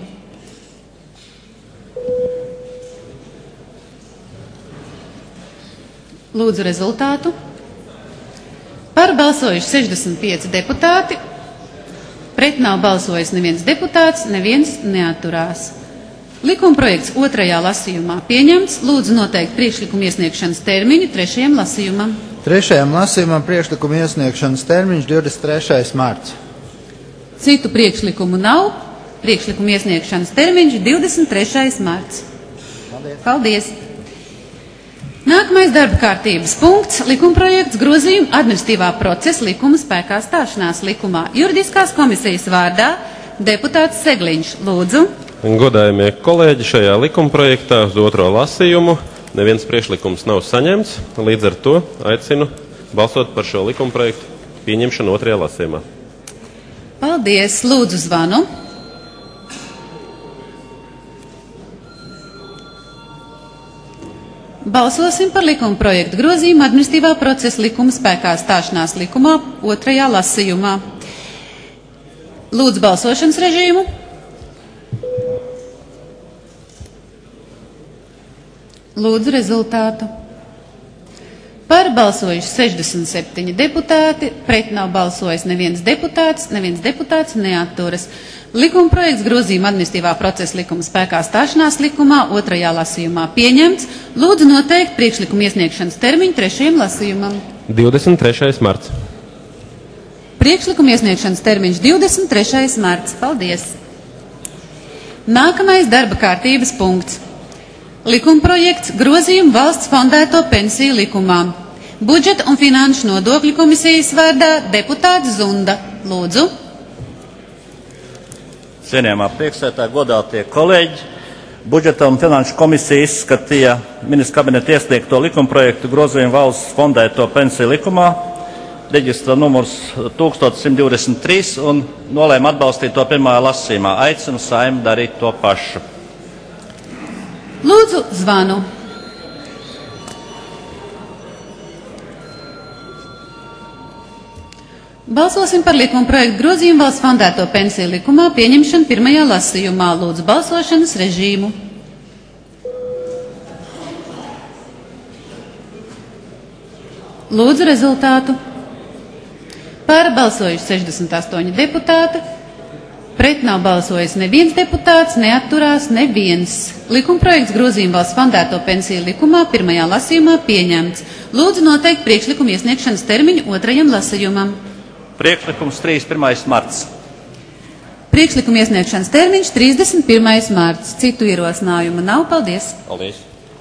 Lūdzu rezultātu. Par balsojuši 65 deputāti, pret nav balsojis neviens deputāts, neviens neatturās. Likuma projekts otrajā lasījumā pieņemts. Lūdzu noteikt priekšlikumu iesniegšanas termiņu trešajam lasījumam. Trešajam lasījumam priekšlikumu iesniegšanas termiņš 23. marts. Citu priekšlikumu nav. Priekšlikumu iesniegšanas termiņš 23. marts. Paldies! Nākamais darba kārtības punkts - likumprojekts grozījuma administratīvā procesa likuma spēkā stāšanās likumā. Juridiskās komisijas vārdā deputāts Segliņš. Lūdzu. Godājamie kolēģi, šajā likumprojektā uz otro lasījumu neviens priekšlikums nav saņemts. Līdz ar to aicinu balsot par šo likumprojektu pieņemšanu otrajā lasījumā. Paldies! Lūdzu zvanu. Balsosim par likumprojektu grozījumu administratīvā procesa likuma spēkā stāšanās likumā otrajā lasījumā. Lūdzu balsošanas režīmu. Lūdzu rezultātu. Par balsojuši 67 deputāti, pret nav balsojis neviens deputāts neatturas. Likumprojekts grozījuma administratīvā procesa likuma spēkā stāšanās likumā otrajā lasījumā pieņemts. Lūdzu noteikt priekšlikuma iesniegšanas termiņu trešajam lasījumam. 23. marts. Priekšlikuma iesniegšanas termiņš 23. marts. Paldies! Nākamais darba kārtības punkts. Likumprojekts grozījumu valsts fondēto pensiju likumā. Budžeta un finanšu nodokļu komisijas vārdā deputāts Zunda. Lūdzu. Cienījamā priekšsēdētāja, godātie kolēģi, Budžeta un finanšu komisija izskatīja ministra kabineta iesniegto likumprojektu grozījumu valsts fondēto pensiju likumā, reģistra numurs 1123 un nolēma atbalstīt to pirmajā lasījumā. Aicinu Saeimu darīt to pašu. Lūdzu zvanu. Balsosim par likumprojektu grozījumu valsts fondēto pensiju likumā pieņemšanu pirmajā lasījumā. Lūdzu balsošanas režīmu. Lūdzu rezultātu. Par balsojuši 68 deputāti, pret nav balsojis neviens deputāts, neatturās neviens. Likumprojekts grozījumu valsts fondēto pensiju likumā pirmajā lasījumā pieņemts. Lūdzu noteikt priekšlikumu iesniegšanas termiņu otrajam lasījumam. Priekšlikums 31. marts. Priekšlikuma iesniegšanas termiņš 31. marts. Citu ierosinājumu nav. Paldies! Paldies!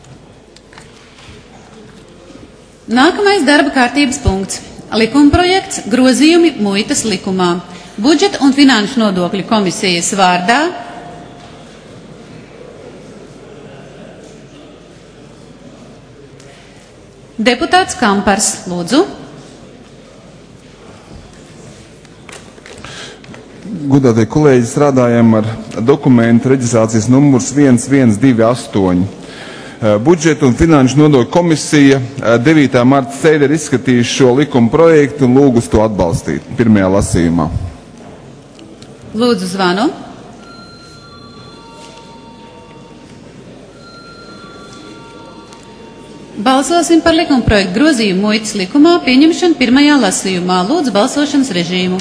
Nākamais darba kārtības punkts. Likumprojekts grozījumi muitas likumā. Budžeta un finanšu nodokļu komisijas vārdā deputāts Kampars. Lūdzu. Godātie kolēģi, strādājam ar dokumentu reģistrācijas numurs 1128. Budžeta un finanšu nodokļu komisija 9. marta sēdē ir izskatījusi šo likuma projektu un lūgus to atbalstīt pirmajā lasījumā. Lūdzu zvanu. Balsosim par likumprojektu grozījumu muitas likumā pieņemšanu pirmajā lasījumā. Lūdzu balsošanas režīmu.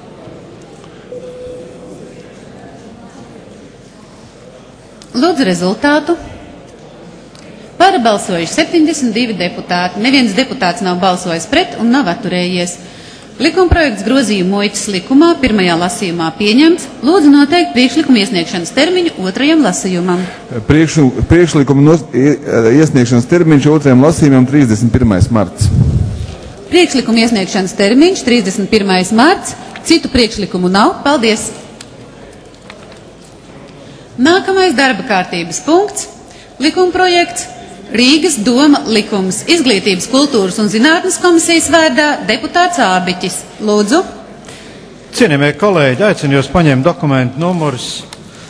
Lūdzu rezultātu. Par balsojuši 72 deputāti. Neviens deputāts nav balsojis pret un nav atturējies. Likumprojekts grozījumu muitas likumā pirmajā lasījumā pieņemts. Lūdzu noteikt priekšlikumu iesniegšanas termiņu otrajam lasījumam. Priekšlikumu iesniegšanas termiņš otrajam lasījumam 31. marts. Priekšlikumu iesniegšanas termiņš 31. marts. Citu priekšlikumu nav. Paldies! Nākamais darba kārtības punkts. Likumprojekts Rīgas doma likums. Izglītības, kultūras un zinātnes komisijas vārdā deputāts Ārbiķis. Lūdzu. Cienījamie kolēģi, aicinu jūs paņemt dokumentu numurs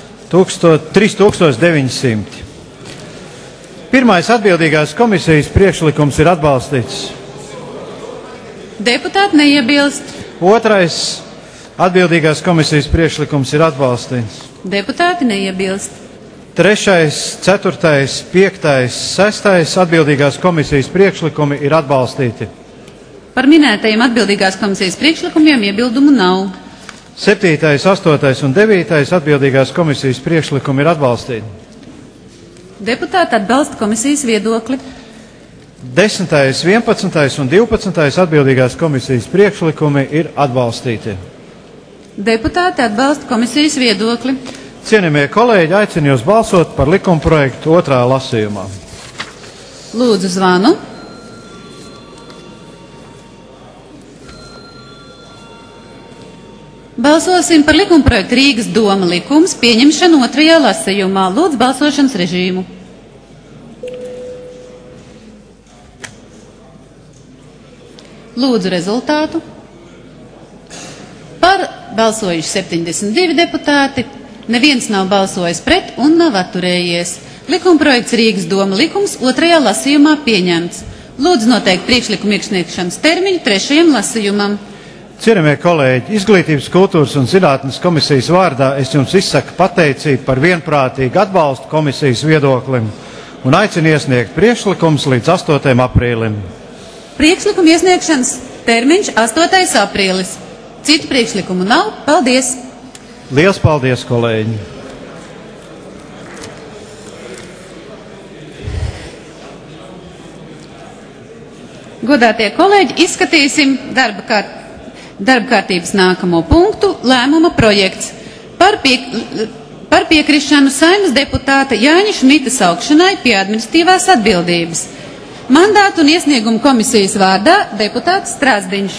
3900. Pirmais atbildīgās komisijas priekšlikums ir atbalstīts. Deputāti neiebilst. Otrais atbildīgās komisijas priekšlikums ir atbalstīts. Deputāti neiebilst. Trešais, ceturtais, piektais, sestais atbildīgās komisijas priekšlikumi ir atbalstīti. Par minētajiem atbildīgās komisijas priekšlikumiem iebildumu nav. 7., 8. un 9. atbildīgās komisijas priekšlikumi ir atbalstīti. Deputāti atbalsta komisijas viedokli. 10., 11. un 12. atbildīgās komisijas priekšlikumi ir atbalstīti. Deputāti atbalsta komisijas viedokli. Cienījamie kolēģi, aicinu jūs balsot par likumprojektu otrā lasījumā. Lūdzu zvanu. Balsosim par likumprojektu Rīgas doma likums pieņemšanu otrajā lasījumā. Lūdzu balsošanas režīmu. Lūdzu rezultātu. Par balsojuši 72 deputāti, neviens nav balsojis pret un nav atturējies. Likumprojekts Rīgas doma likums otrajā lasījumā pieņemts. Lūdzu noteikt priekšlikumu iesniegšanas termiņu trešajam lasījumam. Cienījamie kolēģi, Izglītības, kultūras un zinātnes komisijas vārdā es jums izsaku pateicību par vienprātīgu atbalstu komisijas viedoklim un aicinu iesniegt priekšlikums līdz 8. aprīlim. Priekšlikuma iesniegšanas termiņš 8. aprīlis. Citu priekšlikumu nav. Paldies! Liels paldies, kolēģi! Godātie kolēģi, izskatīsim darba kārtības nākamo punktu lēmuma projekts par piekrišanu Saeimas deputāta Jāņa Šmita saukšanai pie administratīvās atbildības. Mandātu un iesniegumu komisijas vārdā deputāts Strāzdiņš.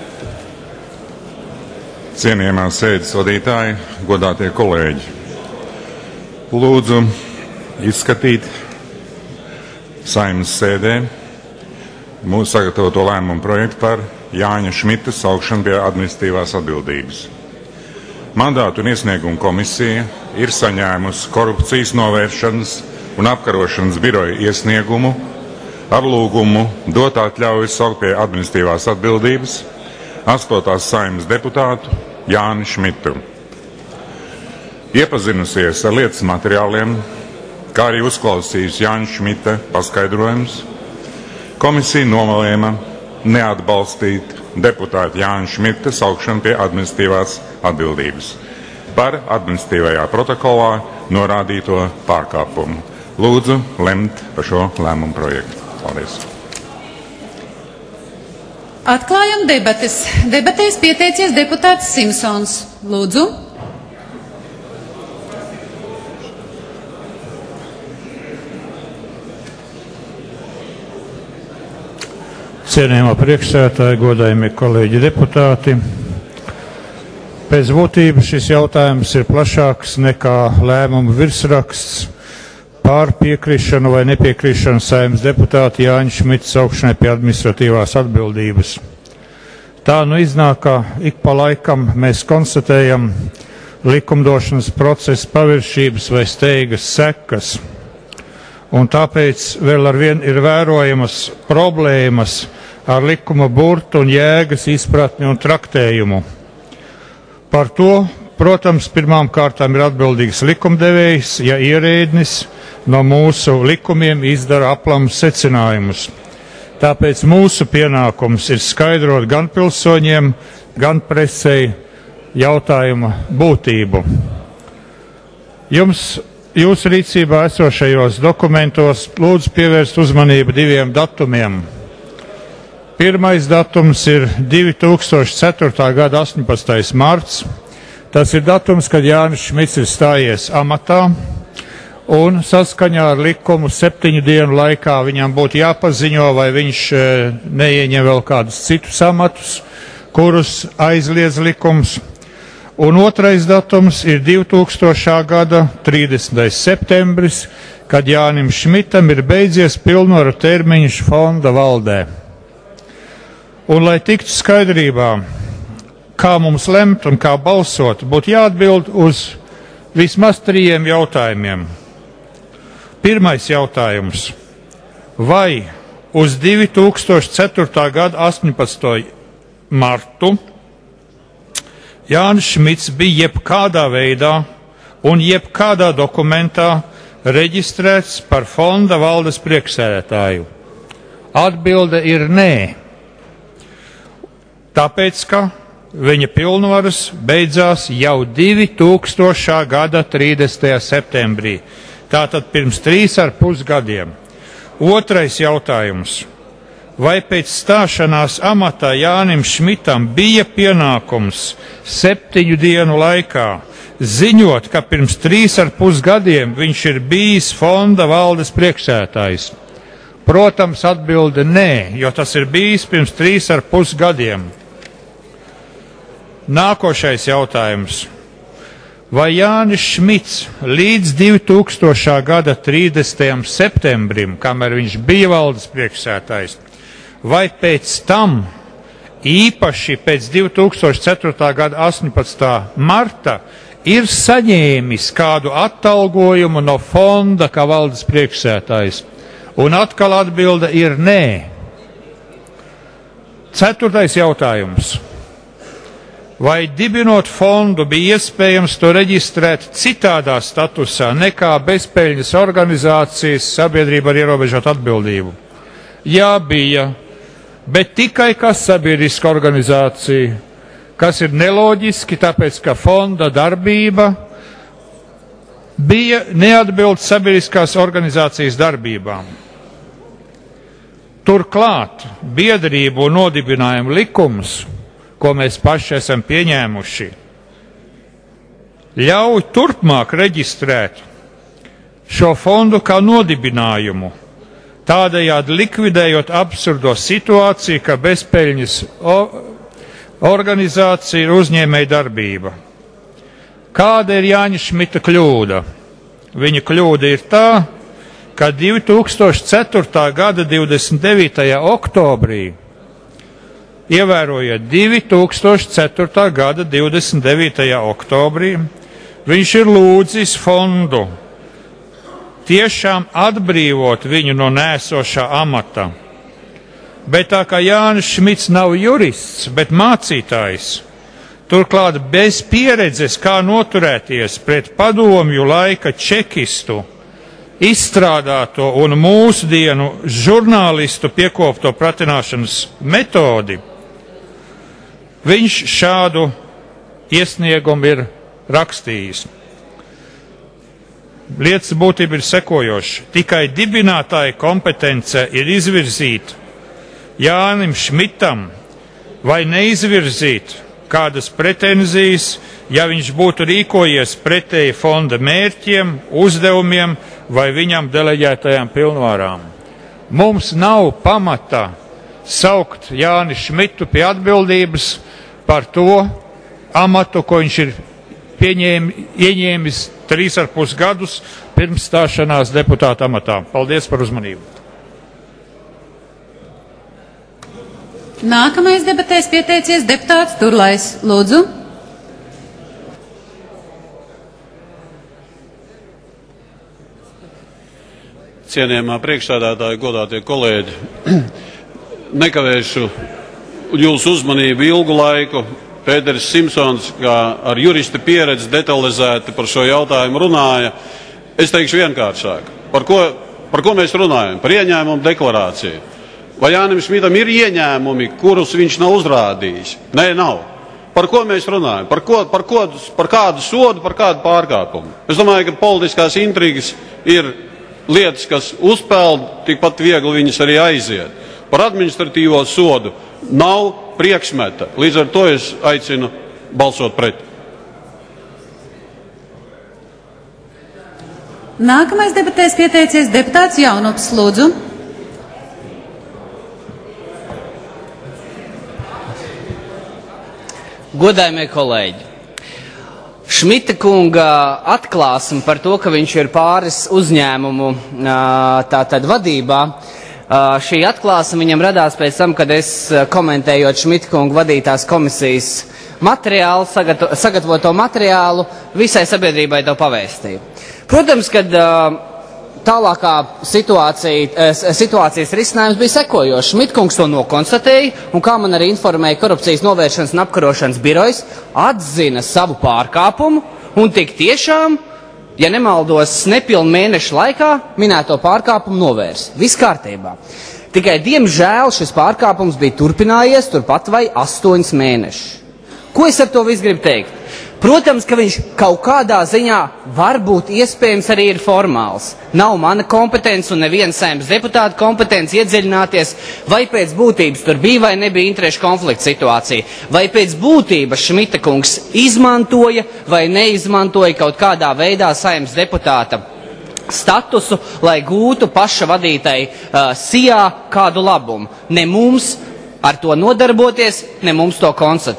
Cienījamā sēdes vadītāji, godātie kolēģi, lūdzu izskatīt Saeimas sēdē mūsu sagatavoto lēmumu projektu par Jāņa Šmita saukšanu pie administratīvās atbildības. Mandātu un iesniegumu komisija ir saņēmusi korupcijas novēršanas un apkarošanas biroja iesniegumu ar lūgumu dot atļauju saukt pie administratīvās atbildības 8. Saeimas deputātu Jāni Šmitu. Iepazinusies ar lietas materiāliem, kā arī uzklausījusi Jāņa Šmita paskaidrojumus, komisija nolēma neatbalstīt deputāta Jāņa Šmita saukšanu pie administratīvās atbildības par administratīvajā protokolā norādīto pārkāpumu. Lūdzu lemt par šo lēmumu projektu. Paldies. Atklājam debates. Debatēs pieteicies deputāts Simpsons. Lūdzu. Cienījamā priekšsēdētāja, godājamie kolēģi deputāti, pēc būtības šis jautājums ir plašāks nekā lēmuma virsraksts par piekrišanu vai nepiekrišanu Saeimas deputāta Jāņa Šmita saukšanai pie administratīvās atbildības. Tā nu iznāk, ka ik pa laikam mēs konstatējam likumdošanas procesa paviršības vai steigas sekas, un tāpēc vēl arvien ir vērojamas problēmas ar likuma burtu un jēgas izpratni un traktējumu. Par to, protams, pirmām kārtām ir atbildīgs likumdevējs, ja ierēdnis no mūsu likumiem izdara aplamus secinājumus. Tāpēc mūsu pienākums ir skaidrot gan pilsoņiem, gan presei jautājuma būtību. Jūsu rīcībā esošajos dokumentos lūdzu pievērst uzmanību diviem datumiem. Pirmais datums ir 2004. gada 18. marts. Tas ir datums, kad Jānis Šmits ir stājies amatā, un saskaņā ar likumu 7 dienu laikā viņam būtu jāpaziņo, vai viņš neieņem vēl kādus citus amatus, kurus aizliedz likums. Un otrais datums ir 2000. gada 30. septembris, kad Jānim Šmitam ir beidzies pilnvaru termiņš fonda valdē. Un, lai tiktu skaidrībā, kā mums lemt un kā balsot, būtu jāatbild uz vismaz 3 jautājumiem. Pirmais jautājums. Vai uz 2004. gada 18. martu Jānis Šmits bija jebkādā veidā un jebkādā dokumentā reģistrēts par fonda valdes priekšsēdētāju? Atbilde ir nē. Tāpēc, ka viņa pilnvaras beidzās jau 2000. gada 30. septembrī. Tātad pirms 3,5 gadiem. Otrais jautājums. Vai pēc stāšanās amatā Jānim Šmitam bija pienākums 7 dienu laikā ziņot, ka pirms 3,5 gadiem viņš ir bijis fonda valdes priekšsēdētājs? Protams, atbilde nē, jo tas ir bijis pirms 3,5 gadiem. Nākošais jautājums. Vai Jānis Šmits līdz 2000. gada 30. septembrim, kamēr viņš bija valdes priekšsēdētājs, vai pēc tam, īpaši pēc 2004. gada 18. marta, ir saņēmis kādu atalgojumu no fonda kā valdes priekšsēdētājs? Un atkal atbilde ir nē. 4. jautājums. Vai dibinot fondu bija iespējams to reģistrēt citādā statusā nekā bezpeļņas organizācijas sabiedrība ar ierobežotu atbildību? Jā, bija, bet tikai kā sabiedriska organizācija, kas ir neloģiski, tāpēc, ka fonda darbība bija neatbild sabiedriskās organizācijas darbībām. Turklāt biedrību nodibinājumu likums, ko mēs paši esam pieņēmuši, ļauj turpmāk reģistrēt šo fondu kā nodibinājumu, tādējādi likvidējot absurdo situāciju, ka bezpeļņas organizācija ir uzņēmēja darbība. Kāda ir Jāņa Šmita kļūda? Viņa kļūda ir tā, ka 2004. gada 29. oktobrī, ievērojot 2004. gada 29. oktobrī, viņš ir lūdzis fondu tiešām atbrīvot viņu no nēsošā amata. Bet tā kā Jānis Šmits nav jurists, bet mācītājs, turklāt bez pieredzes, kā noturēties pret padomju laika čekistu, izstrādāto un mūsdienu žurnālistu piekopto pratināšanas metodi, viņš šādu iesniegumu ir rakstījis. Lietas būtība ir sekojoša. Tikai dibinātāja kompetence ir izvirzīt Jānim Šmitam vai neizvirzīt kādas pretenzijas, ja viņš būtu rīkojies pretēji fonda mērķiem, uzdevumiem vai viņam deleģētajām pilnvarām. Mums nav pamata saukt Jāni Šmitu pie atbildības par to amatu, ko viņš ir ieņēmis 3,5 gadus pirms stāšanās deputāta amatā. Paldies par uzmanību. Nākamais debatēs pieteicies deputāts Turlais. Lūdzu. Cienījamā priekšsēdētāja, godātie kolēģi, nekavēšu jūsu uzmanību ilgu laiku. Pēteris Simpsons, kā ar jurista pieredzi detalizēti par šo jautājumu runāja. Es teikšu vienkāršāk. Par ko mēs runājam? Par ieņēmumu deklarāciju. Vai Jānim Šmitam ir ieņēmumi, kurus viņš nav uzrādījis? Nē, nav. Par ko mēs runājam? Par kādu sodu, par kādu pārkāpumu? Es domāju, ka politiskās intrigas ir lietas, kas uzpeld, tikpat viegli viņas arī aiziet. Par administratīvo sodu nav priekšmeta. Līdz ar to es aicinu balsot pret. Nākamais debatēs pieteicies deputāts Jaunups. Lūdzu. Godājamie kolēģi, Šmita kunga atklāsme par to, ka viņš ir pāris uzņēmumu tātad vadībā, šī atklāsme viņam radās pēc tam, kad es komentējot Šmita kunga vadītās komisijas materiālu, sagatavoto materiālu, visai sabiedrībai to pavēstīju. Protams, kad tālākā situācijas risinājums bija sekojošs. Šmitkungs to nokonstatēja, un kā man arī informēja Korupcijas novēršanas un apkarošanas birojs, atzina savu pārkāpumu, un tik tiešām, ja nemaldos, nepilnu mēnešu laikā minēto pārkāpumu novērs. Viss kārtībā. Tikai, diemžēl, šis pārkāpums bija turpinājies turpat vai 8 mēnešus. Ko es ar to visu gribu teikt? Protams, ka viņš kaut kādā ziņā varbūt iespējams arī ir formāls. Nav mana kompetence un neviena Saeimas deputāta kompetence iedziļināties, vai pēc būtības tur bija vai nebija interešu konflikta situācija, vai pēc būtības Šmita kungs izmantoja vai neizmantoja kaut kādā veidā Saeimas deputāta statusu, lai gūtu paša vadītai sijā kādu labumu. Ne mums ar to nodarboties, ne mums to konstatēt.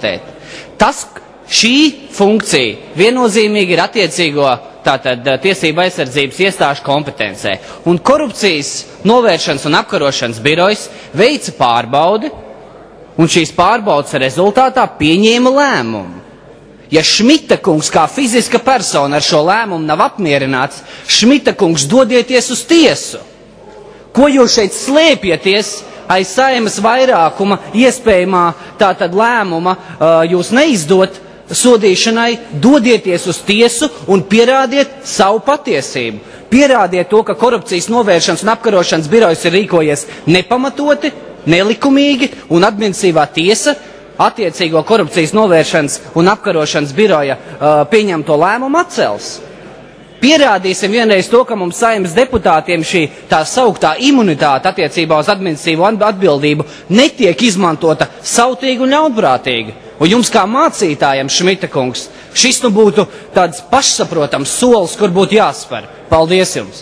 Šī funkcija viennozīmīgi ir attiecīgo tātad tiesību aizsardzības iestāžu kompetencē. Un korupcijas novēršanas un apkarošanas birojs veica pārbaudi, un šīs pārbaudas rezultātā pieņēma lēmumu. Ja Šmita kungs kā fiziska persona ar šo lēmumu nav apmierināts, Šmita kungs, dodieties uz tiesu. Ko jūs šeit slēpjaties aiz Saeimas vairākuma iespējamā tātad lēmuma jūs neizdot sodīšanai, dodieties uz tiesu un pierādiet savu patiesību. Pierādiet to, ka korupcijas novēršanas un apkarošanas birojas ir rīkojies nepamatoti, nelikumīgi un administratīvā tiesa attiecīgo korupcijas novēršanas un apkarošanas biroja pieņemto lēmumu atcels. Pierādīsim vienreiz to, ka mums Saeimas deputātiem šī tā sauktā imunitāte attiecībā uz administratīvo atbildību netiek izmantota sautīgi un ļaunprātīgi. Un jums kā mācītājiem, Šmita kungs, šis nu būtu tāds pašsaprotams solis, kur būtu jāspēr. Paldies jums!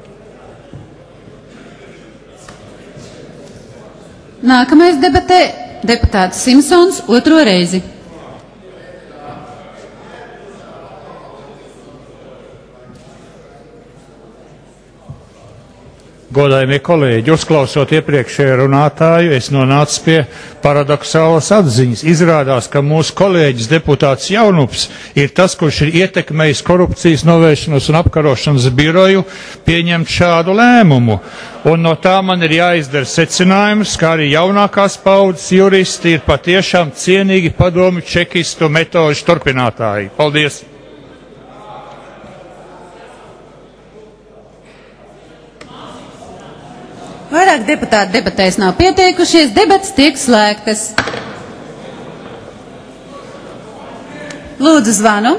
Nākamais debatē deputāts Simpsons otro reizi. Godājumie kolēģi, uzklausot iepriekšējo runātāju, es nonācu pie paradoxālas atziņas. Izrādās, ka mūsu kolēģis deputāts Jaunups ir tas, kurš ir ietekmējis korupcijas novēršanas un apkarošanas biroju pieņemt šādu lēmumu. Un no tā man ir jāizdara secinājums, ka arī jaunākās paudzes juristi ir patiešām cienīgi padomju čekistu metožu turpinātāji. Paldies! Vairāk deputāti debatēs nav pieteikušies, debats tiek slēgtas. Lūdzu zvanu.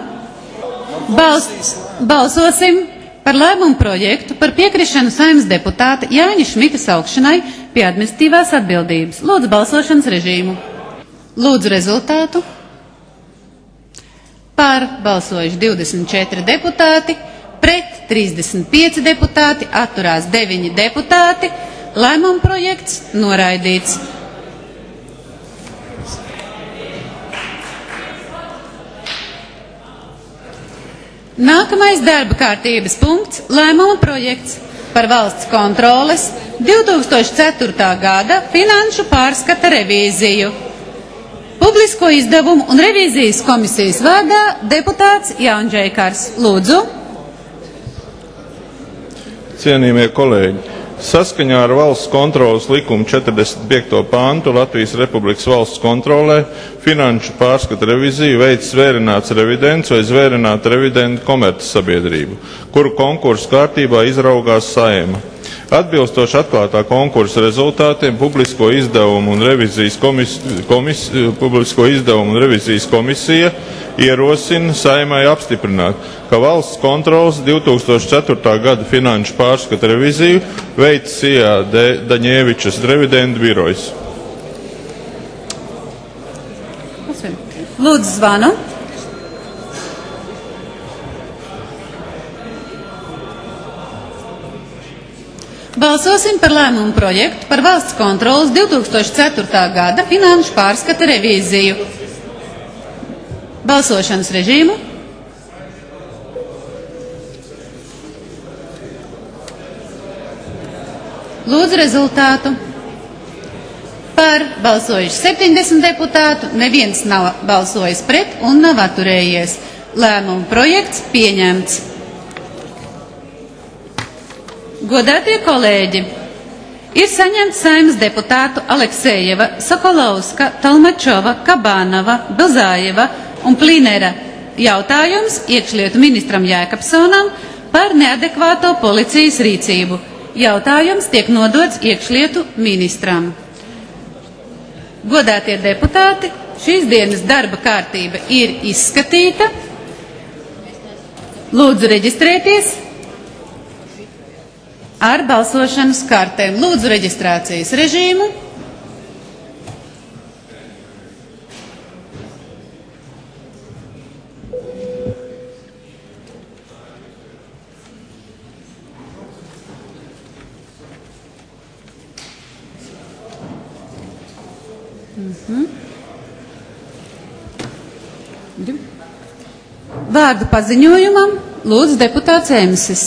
Balsosim par lēmumu projektu par piekrišanu Saeimas deputāta Jāņa Šmita saukšanai pie administratīvās atbildības. Lūdzu balsošanas režīmu. Lūdzu rezultātu. Par balsojuši 24 deputāti, pret 35 deputāti, atturās 9 deputāti. Lēmuma projekts noraidīts. Nākamais darba kārtības punkts – lēmuma projekts par valsts kontroles 2004. gada finanšu pārskata revīziju. Publisko izdevumu un revīzijas komisijas vārdā deputāts Jaunžēkars. Lūdzu. Cienījamie kolēģi, saskaņā ar valsts kontroles likumu 45. pantu Latvijas Republikas valsts kontrolē finanšu pārskata reviziju veids zvērināts revidents vai zvērināta revidenta komercsabiedrību, kuru konkursu kārtībā izraugās Saeima. Atbilstoši atklātā konkursa rezultātiem publisko izdevumu un revizijas komisija ierosina Saeimai apstiprināt, ka valsts kontroles 2004. gada finanšu pārskata reviziju veids Sijā Daņēvičas revidentu birojs. Lūdzu zvanu. Balsosim par lēmumu projektu par valsts kontroles 2004. gada finanšu pārskata revīziju. Balsošanas režīmu. Lūdzu rezultātu. Par balsojuši 70 deputātu, neviens nav balsojis pret un nav atturējies. Lēmuma projekts pieņemts. Godātie kolēģi, ir saņemts Saeimas deputātu Aleksejeva, Sokolovska, Tolmačova, Kabānova, Bilzājeva un Plīnera jautājums iekšlietu ministram Jēkabsonam par neadekvāto policijas rīcību. Jautājums tiek nodots iekšlietu ministram. Godātie deputāti, šīs dienas darba kārtība ir izskatīta. Lūdzu reģistrēties ar balsošanas kartēm. Lūdzu reģistrācijas režīmu. Vārdu paziņojumam lūdzu deputāts Emsis.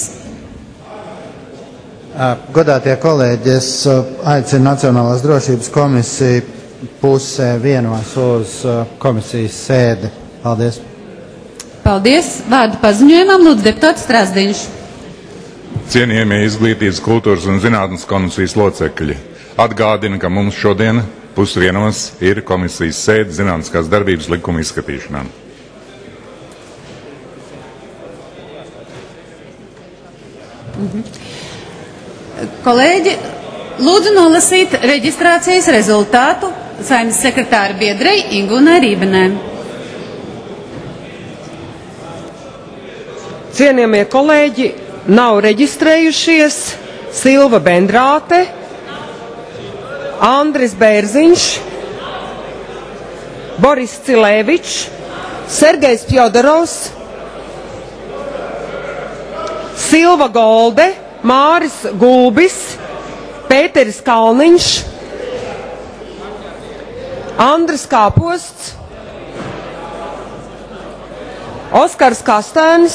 Godātie kolēģi, es aicinu Nacionālās drošības komisiju pusē vienos uz komisijas sēdi. Paldies. Paldies. Vārdu paziņojumam lūdzu deputāts Strasdiņš. Cienījamie Izglītības, kultūras un zinātnes komisijas locekļi, atgādina, ka mums šodien pusvienos ir komisijas sēde zinātniskās darbības likuma izskatīšanā. Kolēģi, lūdzu nolasīt reģistrācijas rezultātu Saeimas sekretāra biedrei Ingūnai Rībenē. Cienījamie kolēģi, nav reģistrējušies Silva Bendrāte, Andris Bērziņš, Boris Cilēvičs, Sergejs Fjodorovs, Silva Golde, Māris Gulbis, Pēteris Kalniņš, Andris Kāposts, Oskars Kastēns,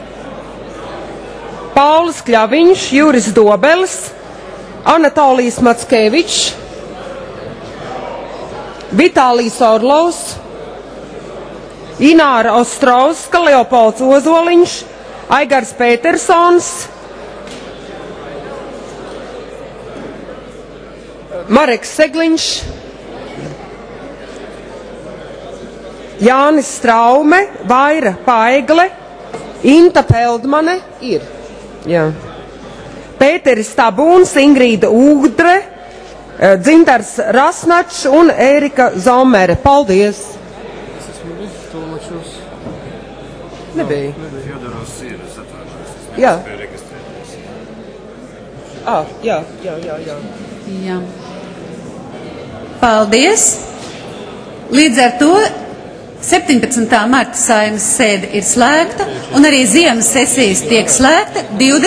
Paulis Kļaviņš, Juris Dobelis, Anatolijs Mackevičs, Vitālijs Orlovs, Ināra Ostrovska, Leopolds Ozoliņš, Aigars Petersons, Mareks Segliņš, Jānis Straume, Vaira Paigle, Inta Peldmane ir. Jā. Pēteris Tabūns, Ingrīda Ūgdre, Dzintars Rasnačs un Ērika Zomere. Paldies! Es esmu bijis tolmačos. Nebija. Jā. Jā. Paldies! Līdz ar to 17. marta Saeimas sēde ir slēgta un arī ziemas sesijas tiek slēgta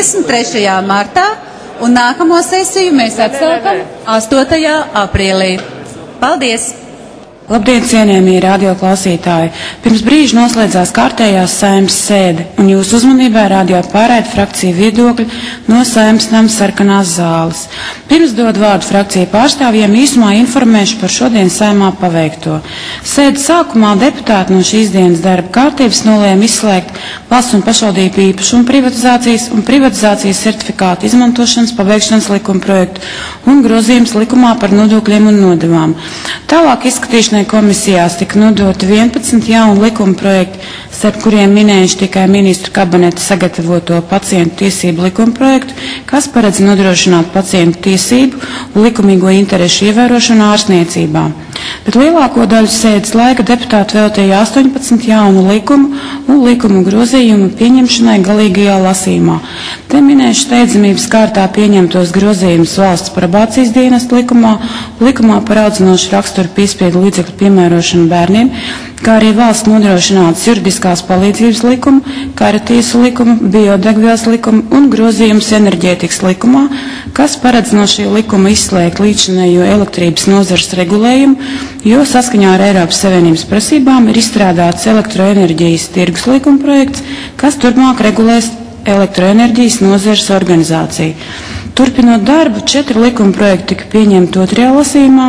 23. martā un nākamo sesiju mēs atsākam 8. aprīlī. Paldies! Labdien, cienījamie radioklausītāji! Pirms brīža noslēdzās kārtējās Saeimas sēde, un jūsu uzmanībā radio pārraida frakciju viedokļi no Saeimas nama sarkanās zāles. Pirms dod vārdu frakciju pārstāvjiem īsumā informēšu par šodien Saeimā paveikto. Sēdes sākumā deputāti no šīs dienas darba kārtības nolēma izslēgt valsts un pašvaldību īpašumu privatizācijas un privatizācijas certifikātu izmantošanas pabeigšanas likuma projektu un grozījums likumā par nodokļiem un nodevām. Tālāk izskatīšanai komisijās tika nodoti 11 jaunu likuma projekti, starp kuriem minējuši tikai ministru kabineta sagatavoto pacientu tiesību likuma projektu, kas paredz nodrošināt pacientu tiesību un likumīgo interešu ievērošanu ārstniecībā. Bet lielāko daļu sēdes laika deputāti veltīja 18 jaunu likumu un likumu grozījumu pieņemšanai galīgajā lasījumā. Te minēšu steidzamības kārtā pieņemtos grozījumus valsts probācijas dienesta likumā, likumā par audzinošu raksturu piespiedu līdzekļu piemērošanu bērniem, kā arī valsts nodrošinātas juridiskās palīdzības likumu, kara tiesu likumu, biodegvielas likumu un grozījums enerģētikas likumā, kas paredz no šī likuma izslēgt līdzinējo elektrības nozares regulējumu, jo saskaņā ar Eiropas Savienības prasībām ir izstrādāts elektroenerģijas tirgus likuma projekts, kas turpmāk regulēs elektroenerģijas nozares organizāciju. Turpinot darbu, 4 likuma projekti tika pieņemti 2. lasījumā,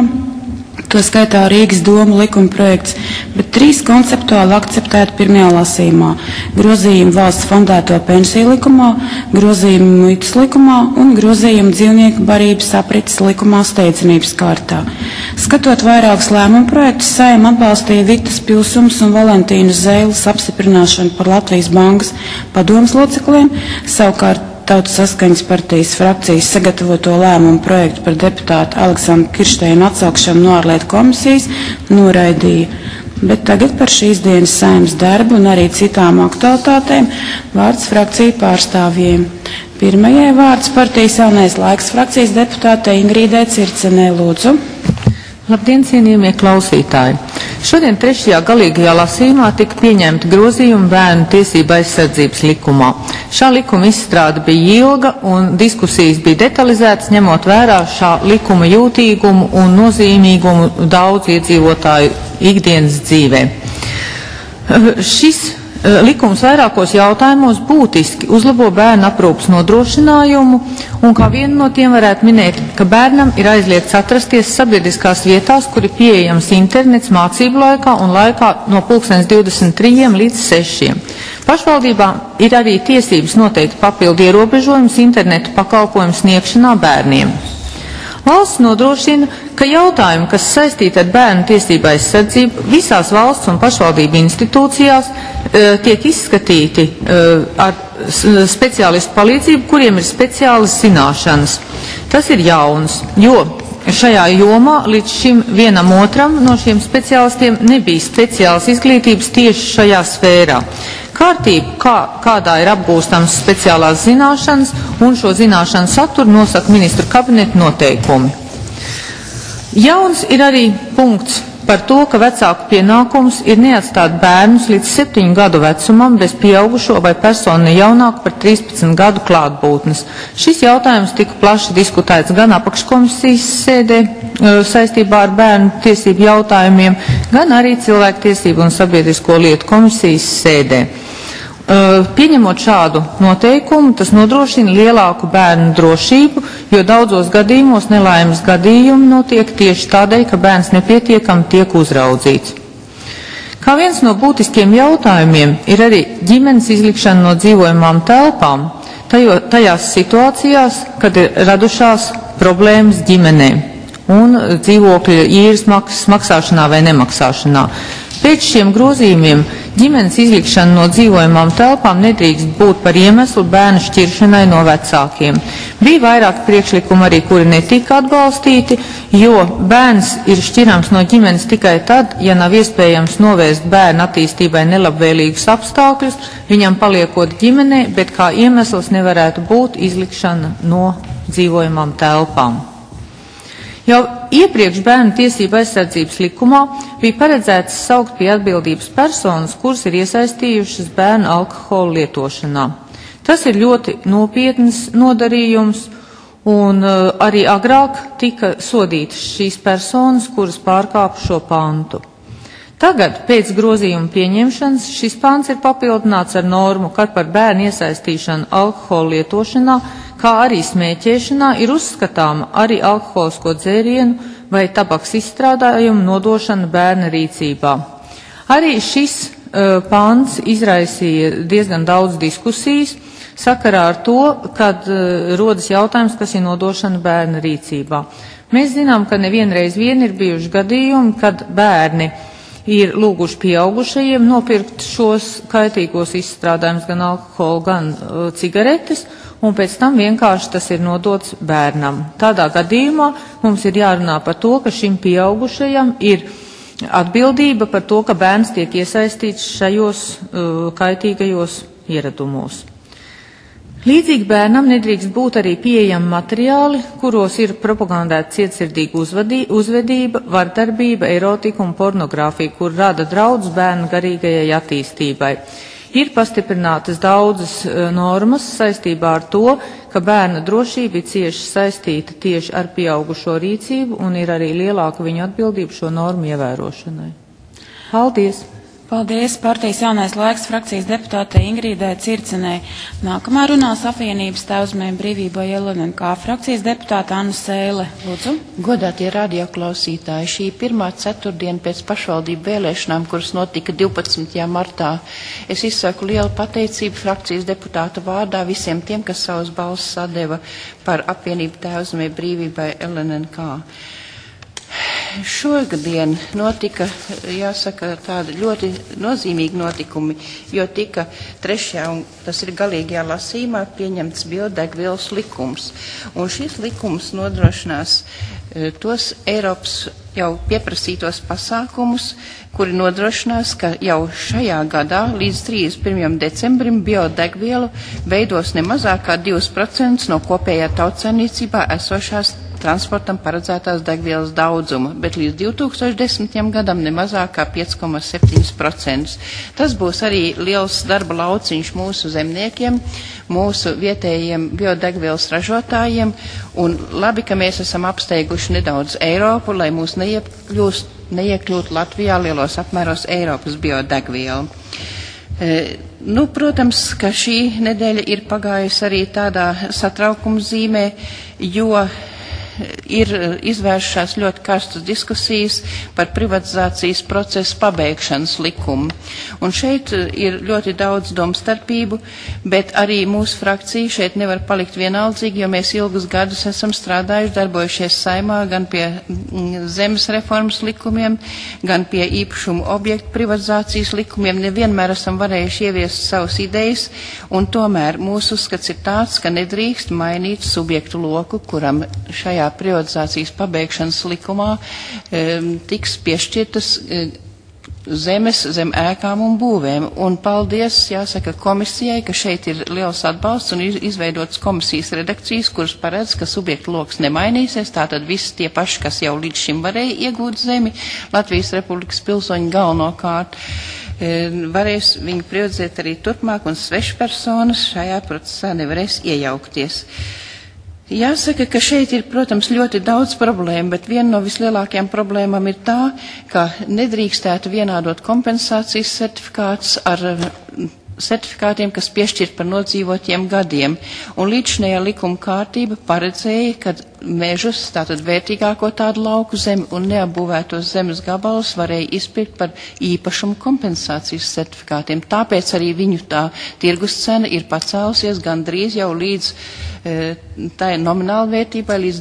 to skaitā Rīgas doma likuma projekts, bet 3 konceptuāli akceptēti 1. lasījumā – grozījumi valsts fondēto pensiju likumā, grozījumi muitas likumā un grozījumi dzīvnieku barības aprits likumā steidzamības kārtā. Skatot vairākus lēmumu projektus, Saeima atbalstīja Vitas Pilsums un Valentīnas Zeiles apstiprināšanu par Latvijas bankas padomes locekļiem, savukārt Tautas saskaņas partijas frakcijas sagatavoto lēmumu projektu par deputātu Aleksandru Kiršteinu atsaukšanu no ārlietu komisijas noraidīja. Bet tagad par šīs dienas Saeimas darbu un arī citām aktualitātēm vārds frakciju pārstāvjiem. Pirmajai vārds partijas Jaunais laiks frakcijas deputātei Ingrīdai Circenē, lūdzu. Labdien, cienījamie klausītāji! Šodien 3. galīgajā lasījumā tika pieņemti grozījumi Bērnu tiesību aizsardzības likumā. Šā likuma izstrāde bija ilga un diskusijas bija detalizētas, ņemot vērā šā likuma jūtīgumu un nozīmīgumu daudz iedzīvotāju ikdienas dzīvē. Šis likums vairākos jautājumos būtiski uzlabo bērnu aprūpas nodrošinājumu, un kā vienu no tiem varētu minēt, ka bērnam ir aizliegts atrasties sabiedriskās vietās, kur ir pieejams internets mācību laikā un laikā no 23 līdz 6. Pašvaldībām ir arī tiesības noteikt papildu ierobežojumus internetu pakalpojumu sniegšanā bērniem. Valsts nodrošina, ka jautājumi, kas saistīti ar bērnu tiesību aizsardzību, visās valsts un pašvaldību institūcijās tiek izskatīti ar speciālistu palīdzību, kuriem ir speciālas zināšanas. Tas ir jauns, jo šajā jomā līdz šim vienam otram no šiem speciālistiem nebija speciālas izglītības tieši šajā sfērā. Kārtība, kādā ir apgūstams speciālās zināšanas, un šo zināšanu saturu nosaka ministru kabineta noteikumi. Jauns ir arī punkts par to, ka vecāku pienākums ir neatstāt bērnus līdz 7 gadu vecumam bez pieaugušo vai personu jaunāku par 13 gadu klātbūtnes. Šis jautājums tika plaši diskutēts gan apakškomisijas sēdē saistībā ar bērnu tiesību jautājumiem, gan arī cilvēktiesību un sabiedrisko lietu komisijas sēdē. Pieņemot šādu noteikumu, tas nodrošina lielāku bērnu drošību, jo daudzos gadījumos nelaimes gadījumi notiek tieši tādēļ, ka bērns nepietiekami tiek uzraudzīts. Kā viens no būtiskiem jautājumiem ir arī ģimenes izlikšana no dzīvojamām telpām, tajās situācijās, kad ir radušās problēmas ģimenē un dzīvokļa īres maksāšanā vai nemaksāšanā. Pēc šiem grozījumiem ģimenes izlikšana no dzīvojamām telpām nedrīkst būt par iemeslu bērnu šķiršanai no vecākiem. Bija vairāk priekšlikumi arī, kuri netika atbalstīti, jo bērns ir šķirams no ģimenes tikai tad, ja nav iespējams novērst bērnu attīstībai nelabvēlīgus apstākļus, viņam paliekot ģimenē, bet kā iemesls nevarētu būt izlikšana no dzīvojamām telpām. Jau iepriekš bērnu tiesību aizsardzības likumā bija paredzēts saukt pie atbildības personas, kuras ir iesaistījušas bērnu alkohola lietošanā. Tas ir ļoti nopietns nodarījums, un arī agrāk tika sodītas šīs personas, kuras pārkāpa šo pantu. Tagad, pēc grozījuma pieņemšanas, šis pants ir papildināts ar normu, ka par bērnu iesaistīšanu alkohola lietošanā, kā arī smēķēšanā, ir uzskatāma arī alkoholisko dzērienu vai tabaks izstrādājumu nodošana bērna rīcībā. Arī šis pants izraisīja diezgan daudz diskusijas sakarā ar to, kad rodas jautājums, kas ir nodošana bērna rīcībā. Mēs zinām, ka nevienreiz vien ir bijuši gadījumi, kad bērni ir lūguši pieaugušajiem nopirkt šos kaitīgos izstrādājumus, gan alkoholu, gan cigaretes, un pēc tam vienkārši tas ir nodots bērnam. Tādā gadījumā mums ir jārunā par to, ka šim pieaugušajam ir atbildība par to, ka bērns tiek iesaistīts šajos kaitīgajos ieradumos. Līdzīgi bērnam nedrīkst būt arī pieejami materiāli, kuros ir propagandēta cietsirdīga uzvedība, vardarbība, erotika un pornogrāfija, kur rada draudus bērnu garīgajai attīstībai. Ir pastiprinātas daudzas normas saistībā ar to, ka bērna drošība ir cieši saistīta tieši ar pieaugušo rīcību un ir arī lielāka viņu atbildība šo normu ievērošanai. Paldies! Paldies partijas Jaunais laiks frakcijas deputātei Ingrīdai Circenei. Nākamā runās apvienības Tēvzemē brīvībai LNK frakcijas deputāta Anna Sēle. Lūdzu. Godātie radioklausītāji, šī pirmā ceturtdiena pēc pašvaldību vēlēšanām, kuras notika 12. martā, es izsaku lielu pateicību frakcijas deputātu vārdā visiem tiem, kas savus balsus atdeva par apvienību Tēvzemē brīvībai LNK. Šogadien notika, jāsaka, tādi ļoti nozīmīgi notikumi, jo tika 3. un tas ir galīgajā lasījumā pieņemts biodegvielas likums. Un šis likums nodrošinās tos Eiropas jau pieprasītos pasākumus, kuri nodrošinās, ka jau šajā gadā līdz 31. decembrim biodegvielu veidos ne mazāk kā 2% no kopējā tautsaimniecībā esošās transportam paredzētās degvielas daudzuma, bet līdz 2010. gadam ne mazāk kā 5,7%. Tas būs arī liels darba lauciņš mūsu zemniekiem, mūsu vietējiem biodegvielas ražotājiem, un labi, ka mēs esam apsteiguši nedaudz Eiropu, lai mūs neiekļūst neiekļūtu Latvijā lielos apmēros Eiropas biodegvielu. Protams, ka šī nedēļa ir pagājusi arī tādā satraukuma zīmē, jo ir izvēršās ļoti karstas diskusijas par privatizācijas procesu pabeigšanas likumu. Un šeit ir ļoti daudz domstarpību, bet arī mūsu frakcija šeit nevar palikt vienaldzīgi, jo mēs ilgus gadus esam strādājuši, darbojušies Saeimā gan pie zemes reformas likumiem, gan pie īpašumu objektu privatizācijas likumiem. Nevienmēr esam varējuši ieviest savas idejas, un tomēr mūsu uzskats ir tāds, ka nedrīkst mainīt subjektu loku, kuram šajā privatizācijas pabeigšanas likumā tiks piešķirtas zemes zem ēkām un būvēm. Un paldies, jāsaka, komisijai, ka šeit ir liels atbalsts un izveidotas komisijas redakcijas, kuras paredz, ka subjektu loks nemainīsies, tātad visi tie paši, kas jau līdz šim varēja iegūt zemi, Latvijas Republikas pilsoņi galvenokārt, varēs viņu privatizēt arī turpmāk, un svešpersonas šajā procesā nevarēs iejaukties. Jāsaka, ka šeit ir, protams, ļoti daudz problēmu, bet viena no vislielākajām problēmām ir tā, ka nedrīkstētu vienādot kompensācijas certifikātus ar certifikātiem, kas piešķirt par nodzīvotiem gadiem. Un līdzinējā likuma kārtība paredzēja, ka mežus, tātad vērtīgāko tādu lauku zemi un neapbūvētos zemes gabalus varēja izpirkt par īpašumu kompensācijas certifikātiem. Tāpēc arī viņu tā tirgus cena ir pacēlusies gandrīz jau līdz tā ir nomināla vērtība, līdz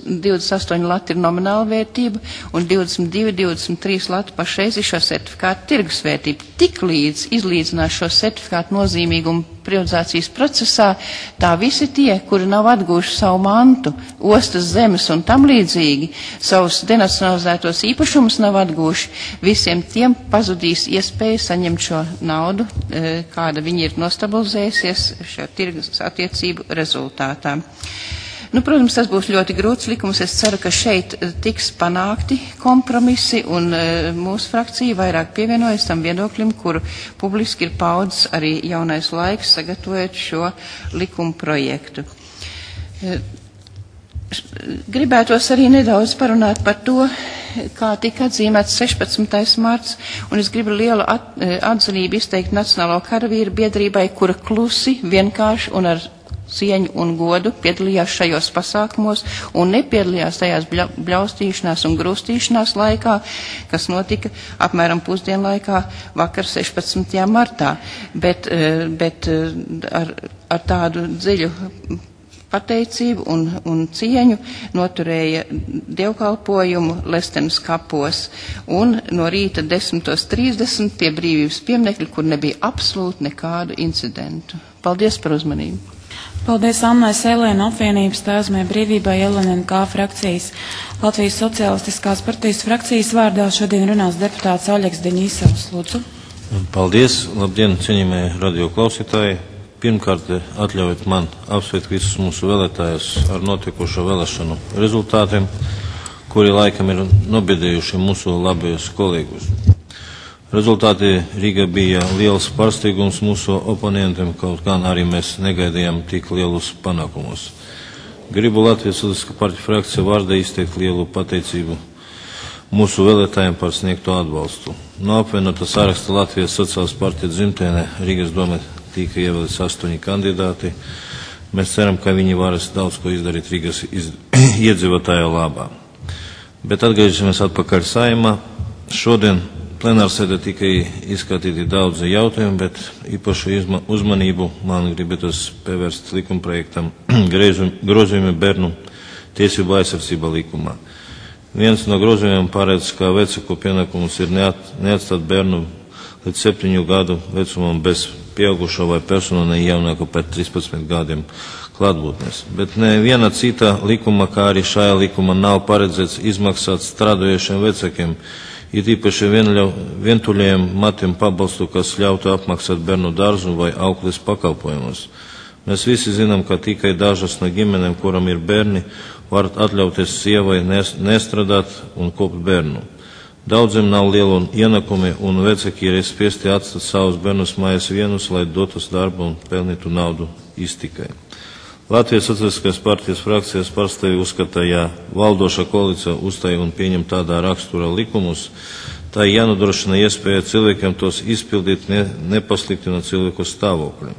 28 lati ir nomināla vērtība un 22, 23 lati pašreiz ir šo certifikātu tirgus vērtība. Tik līdz izlīdzinās šo certifikātu nozīmīgumu privatizācijas procesā, tā visi tie, kuri nav atguvuši savu mantu, ostas zemes un tam līdzīgi, savus denacionalizētos īpašumus nav atguvuši, visiem tiem pazudīs iespēja saņemt šo naudu, kāda viņi ir nostabilizējusies šo tirgus attiecību rezultātā. Protams, tas būs ļoti grūts likums. Es ceru, ka šeit tiks panākti kompromisi, un mūsu frakcija vairāk pievienojas tam viedoklim, kuru publiski ir paudzis arī Jaunais laiks, sagatavojot šo likumu projektu. Gribētos arī nedaudz parunāt par to, kā tika atzīmēts 16. marts, un es gribu lielu atzinību izteikt Nacionālo karavīru biedrībai, kura klusi, vienkārši un ar cieņu un godu piedalījās šajos pasākumos un nepiedalījās tajās bļaustīšanās un grūstīšanās laikā, kas notika apmēram pusdienlaikā vakar 16. martā, bet ar tādu dziļu pateicību un cieņu noturēja dievkalpojumu Lestenes kapos un no rīta 10:30 pie Brīvības pieminekļa, kur nebija absolūti nekādu incidentu. Paldies par uzmanību. Paldies Annai Sēlēna apvienības Tēvzemē brīvībai LNNK frakcijas. Latvijas Socialistiskās partijas frakcijas vārdā šodien runās deputāts Oļegs Deņīsevs. Lūdzu. Paldies. Labdien, cienījamie radio klausītāji. Pirmkārt, atļaujiet man apsveikt visus mūsu vēlētājus ar notikušo vēlēšanu rezultātiem, kuri laikam ir nobiedējuši mūsu labajos kolēģus. Rezultāti Rīgā bija liels pārsteigums mūsu oponentiem, kaut gan arī mēs negaidījām tik lielus panākumus. Gribu Latvijas Socialistiskā partija frakcija vārdā izteikt lielu pateicību mūsu vēlētājiem par sniegto atbalstu. No apvienotā saraksta Latvijas Sociālās partijas dzimtene Rīgas doma tika ievēlēts 8 kandidāti. Mēs ceram, ka viņi varēs daudz ko izdarīt Rīgas iedzīvotāju labā. Bet atgriežamies atpakaļ Saeimā. Šodien plenārsēdē tika izskatīti daudzi jautājumi, bet īpašu uzmanību man gribētos pievērst likumprojektam grozījumi bērnu tiesību aizsardzība likumā. Viens no grozījumiem paredz, ka vecāku pienākums ir neatstāt bērnu līdz 7 gadu vecumam bez pieaugušo vai personu ne jaunāku par 13 gadiem klātbūtnes. Bet neviena cita likuma, kā arī šajā likuma nav paredzēts izmaksāt strādājošiem vecākiem, it īpaši vientuļajiem matiem pabalstu, kas ļautu apmaksāt bērnu dārzu vai auklis pakalpojumus. Mēs visi zinām, ka tikai dažas no ģimenēm, kuram ir bērni, var atļauties sievai nestrādāt un kopt bērnu. Daudziem nav lielu ienākumu un vecāki ir spiesti atstāt savus bērnus mājās vienus, lai dotos darbu un pelnītu naudu iztikai. Latvijas Socialistiskās partijas frakcijas pārstāvji uzskata, ja valdošā koalīcija uzstāja un pieņem tādā rakstura likumus, tā jānodrošina iespēja cilvēkiem tos izpildīt, nepasliktinot cilvēku stāvokli.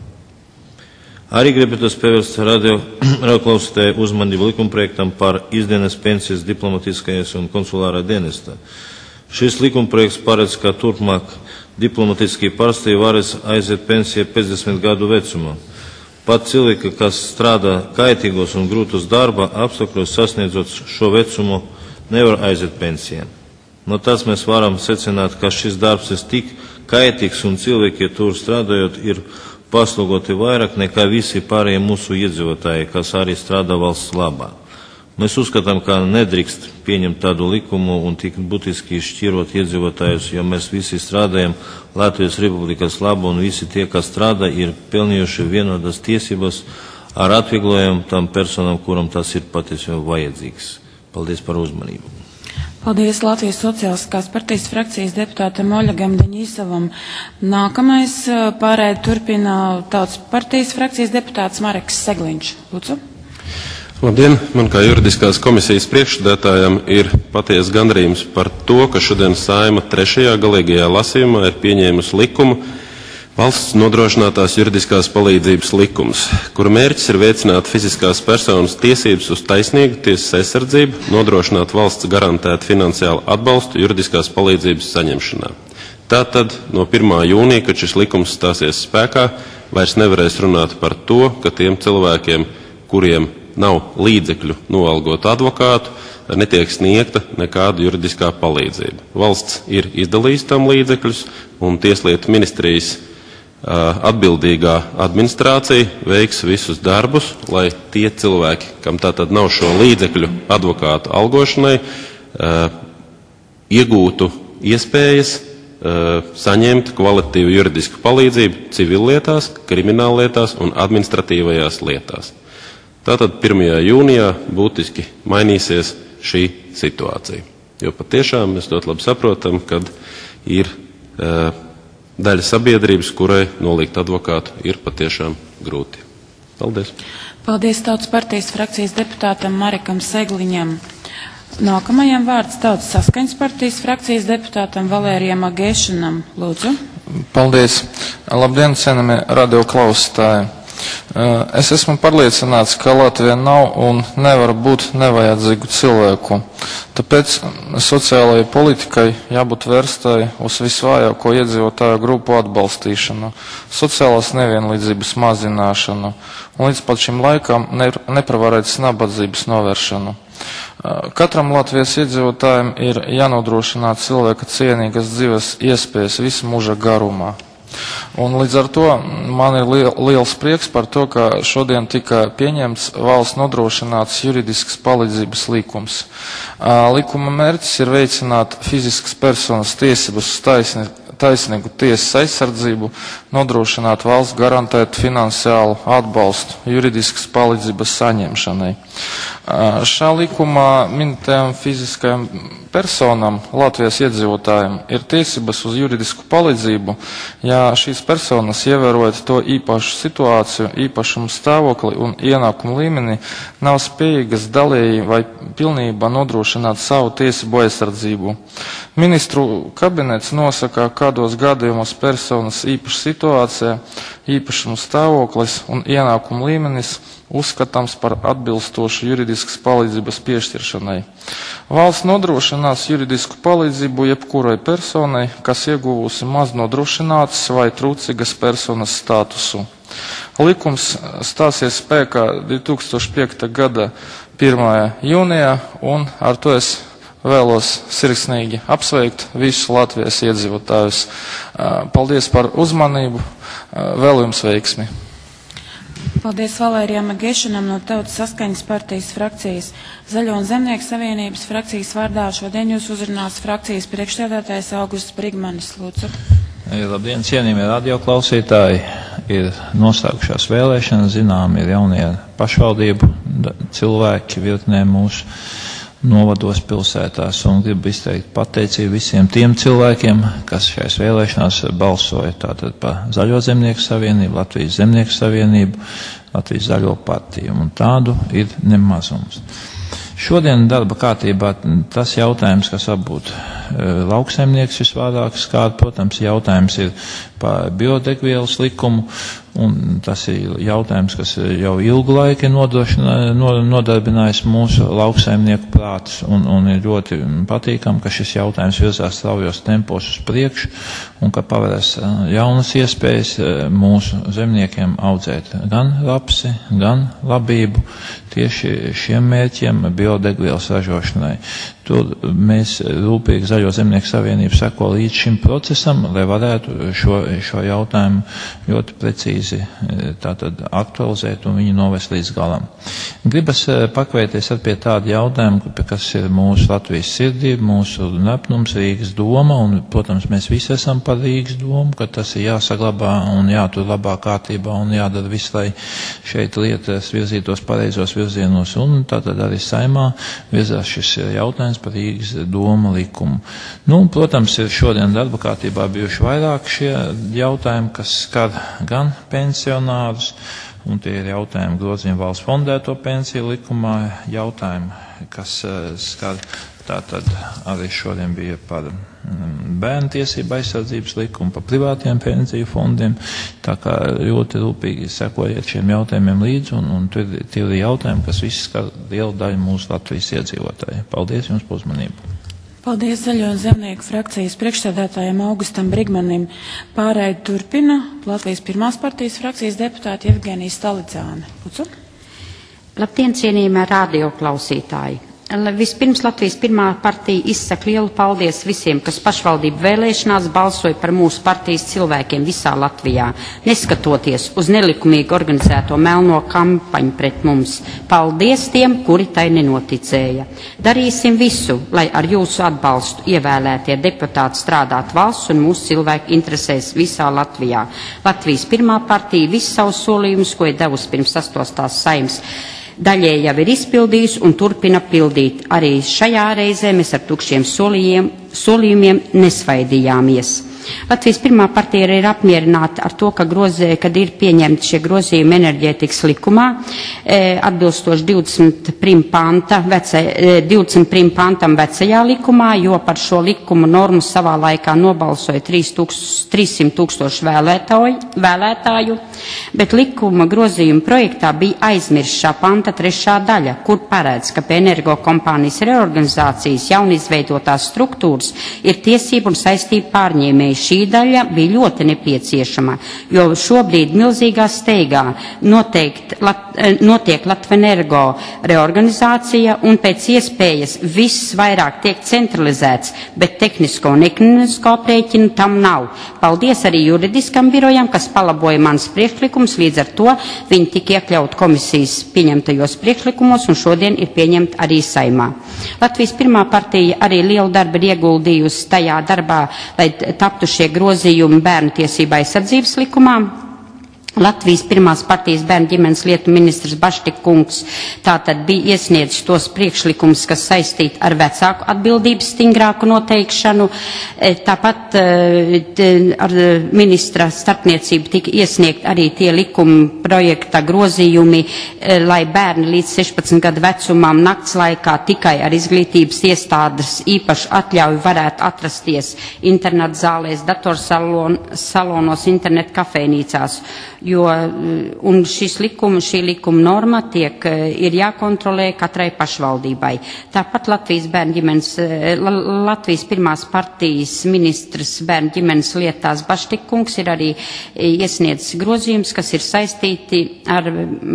Arī gribētos pievērst radioklausītāju uzmanību likumprojektam par izdienas pensijas diplomatiskajās un konsulārā dienestā. Šis likumprojekts paredz, ka turpmāk diplomatiskie pārstāvji varēs aiziet pensijā 50 gadu vecumā. Pat cilvēki, kas strādā kaitīgos un grūtos darba apstākļos sasniedzot šo vecumu, nevar aiziet pensijā. No tās mēs varam secināt, ka šis darbs ir tik kaitīgs un cilvēki tur strādājot ir paslogoti vairāk nekā visi pārējie mūsu iedzīvotāji, kas arī strādā valsts labā. Mēs uzskatām, ka nedrīkst pieņemt tādu likumu un tik būtiski šķirot iedzīvotājus, jo mēs visi strādājam Latvijas Republikas labu un visi tie, kas strādā, ir pelnījuši vienotas tiesības ar atvieglojumu tam personam, kuram tas ir patiesībā vajadzīgs. Paldies par uzmanību. Paldies Latvijas Sociālistiskās partijas frakcijas deputātam Oļegam Deņīsavam. Nākamais pārēd turpina Tautas partijas frakcijas deputāts Mareks Segliņš. Lūdzu. Labdien! Man kā juridiskās komisijas priekšsēdētājam ir patiesa gandarījums par to, ka šodien Saeima 3. galīgajā lasījumā ir pieņēmusi likumu Valsts nodrošinātās juridiskās palīdzības likums, kura mērķis ir veicināt fiziskās personas tiesības uz taisnīgu tiesas aizsardzību, nodrošināt valsts garantētu finansiālu atbalstu juridiskās palīdzības saņemšanā. Tātad no 1. jūnija, kad šis likums stāsies spēkā, vairs nevarēs runāt par to, ka tiem cilvēkiem, kuriem nav līdzekļu noalgot advokātu, netiek sniegta nekāda juridiskā palīdzība. Valsts ir izdalījusi tam līdzekļus, un Tieslietu ministrijas atbildīgā administrācija veiks visus darbus, lai tie cilvēki, kam tātad nav šo līdzekļu advokātu algošanai, iegūtu iespējas saņemt kvalitatīvu juridisku palīdzību civillietās, krimināllietās un administratīvajās lietās. Tātad 1. jūnijā būtiski mainīsies šī situācija. Jo patiešām mēs ļoti labi saprotam, kad ir daļa sabiedrības, kurai noliegt advokātu, ir patiešām grūti. Paldies. Paldies Tautas partijas frakcijas deputātam Marekam Segliņam. Nākamajam vārds Tautas saskaņas partijas frakcijas deputātam Valērijam Agēšanam. Lūdzu. Paldies. Labdien, cienījamie radioklausītāji. Es esmu pārliecināts, ka Latvijā nav un nevar būt nevajadzīgu cilvēku. Tāpēc sociālajai politikai jābūt vērstai uz visvājāko iedzīvotāju grupu atbalstīšanu, sociālās nevienlīdzības mazināšanu un līdz pat šim laikam nepravarētas nabadzības novēršanu. Katram Latvijas iedzīvotājiem ir jānodrošina cilvēka cienīgas dzīves iespējas visu mūža garumā. Un līdz ar to man ir liels prieks par to, ka šodien tika pieņemts valsts nodrošināts juridiskas palīdzības likums. Likuma mērķis ir veicināt fiziskas personas tiesības uz taisnīgu tiesas aizsardzību, nodrošināt valsts garantētu finansiālu atbalstu juridiskas palīdzības saņemšanai. Šā likumā minētajām fiziskajām personām, Latvijas iedzīvotājiem, ir tiesības uz juridisku palīdzību, ja šīs personas ievērojot to īpašu situāciju, īpašumu stāvokli un ienākumu līmeni, nav spējīgas dalēji vai pilnībā nodrošināt savu tiesību aizsardzību. Ministru kabinets nosaka, kādos gadījumos personas īpaša situācija, īpašumu stāvoklis un ienākumu līmenis uzskatāms par atbilstošu juridiskas palīdzības piešķiršanai. Valsts nodrošinās juridisku palīdzību jebkurai personai, kas ieguvusi maz nodrošinātas vai trūcīgas personas statusu. Likums stāsies spēkā 2005. gada 1. jūnijā, un ar to es vēlos sirsnīgi apsveikt visus Latvijas iedzīvotājus. Paldies par uzmanību, vēlu jums veiksmi! Paldies Valērijam Agēšanam no Tautas saskaņas partijas frakcijas. Zaļo un Zemnieku savienības frakcijas vārdā šodien jūs uzrunās frakcijas priekšsēdētājs Augusts Brigmanis. Lūdzu. Labdien, cienījamie radioklausītāji. Ir noslēgušās vēlēšanas, zinām, ir jaunie pašvaldību cilvēki virknē mūsu. novados, pilsētās, un gribu izteikt pateicību visiem tiem cilvēkiem, kas šais vēlēšanās balsoja tātad par Zaļo zemnieku savienību, Latvijas zemnieku savienību, Latvijas Zaļo partiju, un tādu ir nemazums. Šodien darba kārtībā tas jautājums, kas varbūt lauksaimnieks visvairāk skārt, protams, jautājums ir par biodegvielas likumu, un tas ir jautājums, kas jau ilgu laiku ir nodarbinājis mūsu lauksaimnieku prātus, un ir ļoti patīkam, ka šis jautājums virzās straujos tempos uz priekšu, un ka paveras jaunas iespējas mūsu zemniekiem audzēt gan rapsi, gan labību tieši šiem mērķiem biodegvielas ražošanai. Tur mēs rūpīgi Zaļo zemnieku savienību seko līdz šim procesam, lai varētu šo jautājumu ļoti precīzi tātad aktualizēt un viņu novest līdz galam. Gribas pakvēties ar pie tādu jautājumu, kas ir mūsu Latvijas sirdība, mūsu lepnums, Rīgas doma, un, protams, mēs visi esam par Rīgas domu, ka tas ir jāsaglabā un jātur labā kārtībā un jādara viss, lai šeit lietas virzītos pareizos virzienos, un tātad arī Saimā virzās šis jautājums par Rīgas doma likumu. Nu, protams, ir šodien darba kārtībā bijuši vairāk šie jautājumi, kas skar gan pensionārus, un tie ir jautājumi grozījumi valsts fondēto pensiju likumā, jautājumi, kas skar tātad arī šodien bija par bērnu tiesību aizsardzības likumu, par privātiem pensiju fondiem, tā kā ļoti rūpīgi sekojiet šiem jautājumiem līdzi, un tie ir jautājumi, kas visi skar lielu daļu mūsu Latvijas iedzīvotāji. Paldies jums par uzmanību. Paldies Zaļo zemnieku frakcijas priekšsēdētājiem Augustam Brigmanim. Pārēju turpina Latvijas Pirmās partijas frakcijas deputāti Evgenija Stalidzāne. Lūdzu. Labdien, cienījamie radioklausītāji! Vispirms Latvijas Pirmā partija izsaka lielu paldies visiem, kas pašvaldību vēlēšanās balsoja par mūsu partijas cilvēkiem visā Latvijā, neskatoties uz nelikumīgi organizēto melno kampaņu pret mums. Paldies tiem, kuri tai nenoticēja. Darīsim visu, lai ar jūsu atbalstu ievēlētie deputāti strādātu valsts un mūsu cilvēku interesēs visā Latvijā. Latvijas Pirmā partija visus savus solījumus, ko ir devusi pirms 8. Saeimas, daļēji jau ir izpildījusi un turpina pildīt. Arī šajā reizē mēs ar tukšiem solījumiem nesvaidījāmies. Latvijas Pirmā partija ir apmierināta ar to, kad ir pieņemti šie grozījumi enerģētikas likumā, atbilstoši 20. pantam vecajā likumā, jo par šo likumu normu savā laikā nobalsoja 300 000 vēlētāju, bet likuma grozījuma projektā bija aizmirst šā panta 3. daļa, kur paredz, ka pie energokompānijas reorganizācijas jaunizveidotās struktūras ir tiesību un saistību pārņēmēji. Šī daļa bija ļoti nepieciešama, jo šobrīd milzīgā steigā notiek Latvenergo reorganizācija un pēc iespējas viss vairāk tiek centralizēts, bet tehnisko un ekonomisko aprēķinu tam nav. Paldies arī juridiskam birojam, kas palaboja manas priekšlikums, līdz ar to viņi tika iekļaut komisijas pieņemtajos priekšlikumos un šodien ir pieņemti arī Saimā. Latvijas Pirmā partija arī lielu darbu ir ieguldījusi tajā darbā, lai taptu šie grozījumi bērnu tiesību aizsardzības likumā. Latvijas Pirmās partijas bērnu ģimenes lietu ministrs Baštikungs tātad bija iesniedzis tos priekšlikumus, kas saistīti ar vecāku atbildības stingrāku noteikšanu. Tāpat ar ministra starpniecību tika iesniegt arī tie likuma projekta grozījumi, lai bērni līdz 16 gadu vecumam nakts laikā tikai ar izglītības iestādes īpašu atļauju varētu atrasties internetzālēs, datorsalonos, internet kafejnīcās. Un šī likuma norma ir jākontrolē katrai pašvaldībai. Tāpat Latvijas Pirmās partijas ministrs bērnu ģimenes lietās Baštikungs ir arī iesniedzis grozījums, kas ir saistīti ar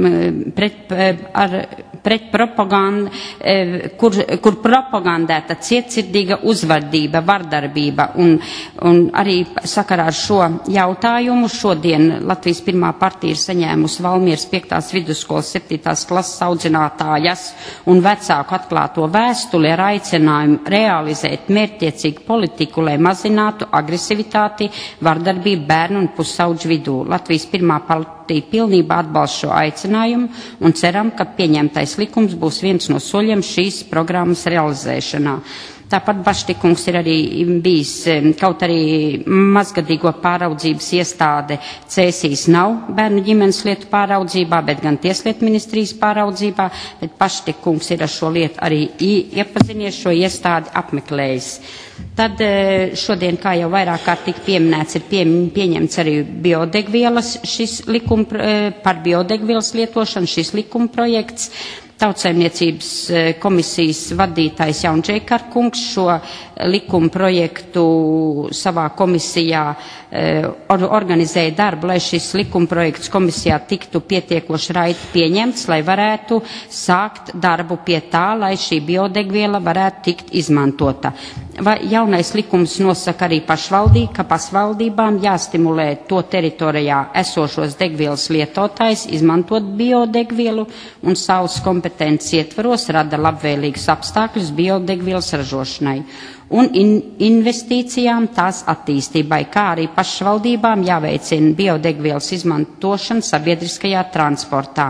pretpropagandu, kur propagandēta cietsirdīga uzvardība, vardarbība, un arī sakarā ar šo jautājumu šodien Latvijas Pirmā pirmā partija ir saņēmusi Valmieras 5. vidusskolas 7. klases audzinātājas un vecāku atklāto vēstuli ar aicinājumu realizēt mērķtiecīgu politiku, lai mazinātu agresivitāti, vardarbību bērnu un pusauģu vidū. Latvijas pirmā partija pilnībā atbalsta šo aicinājumu un ceram, ka pieņemtais likums būs viens no soļiem šīs programmas realizēšanā. Tāpat Baštikungs ir arī bijis, kaut arī mazgadīgo pāraudzības iestāde Cēsīs nav bērnu ģimenes lietu pāraudzībā, bet gan Tieslietu ministrijas pāraudzībā, bet Baštikungs ir ar šo lietu arī iepazinies, šo iestādi apmeklējis. Tad šodien, kā jau vairāk kārt tika pieminēts, ir pieņemts arī biodegvielas šis par biodegvielas lietošanu, šis likuma projekts. Tautsaimniecības komisijas vadītājs Jaunčēkar kungs šo likuma projektu savā komisijā organizēja darbu, lai šis likuma projekts komisijā tiktu pietiekoši raiti pieņemts, lai varētu sākt darbu pie tā, lai šī biodegviela varētu tikt izmantota. Jaunais likums nosaka arī ka pašvaldībām jāstimulē to teritorijā esošos degvielas lietotājs izmantot biodegvielu un savus kompetences ietvaros rada labvēlīgus apstākļus biodegvielas ražošanai un investīcijām tās attīstībai, kā arī pašvaldībām jāveicina biodegvielas izmantošana sabiedriskajā transportā.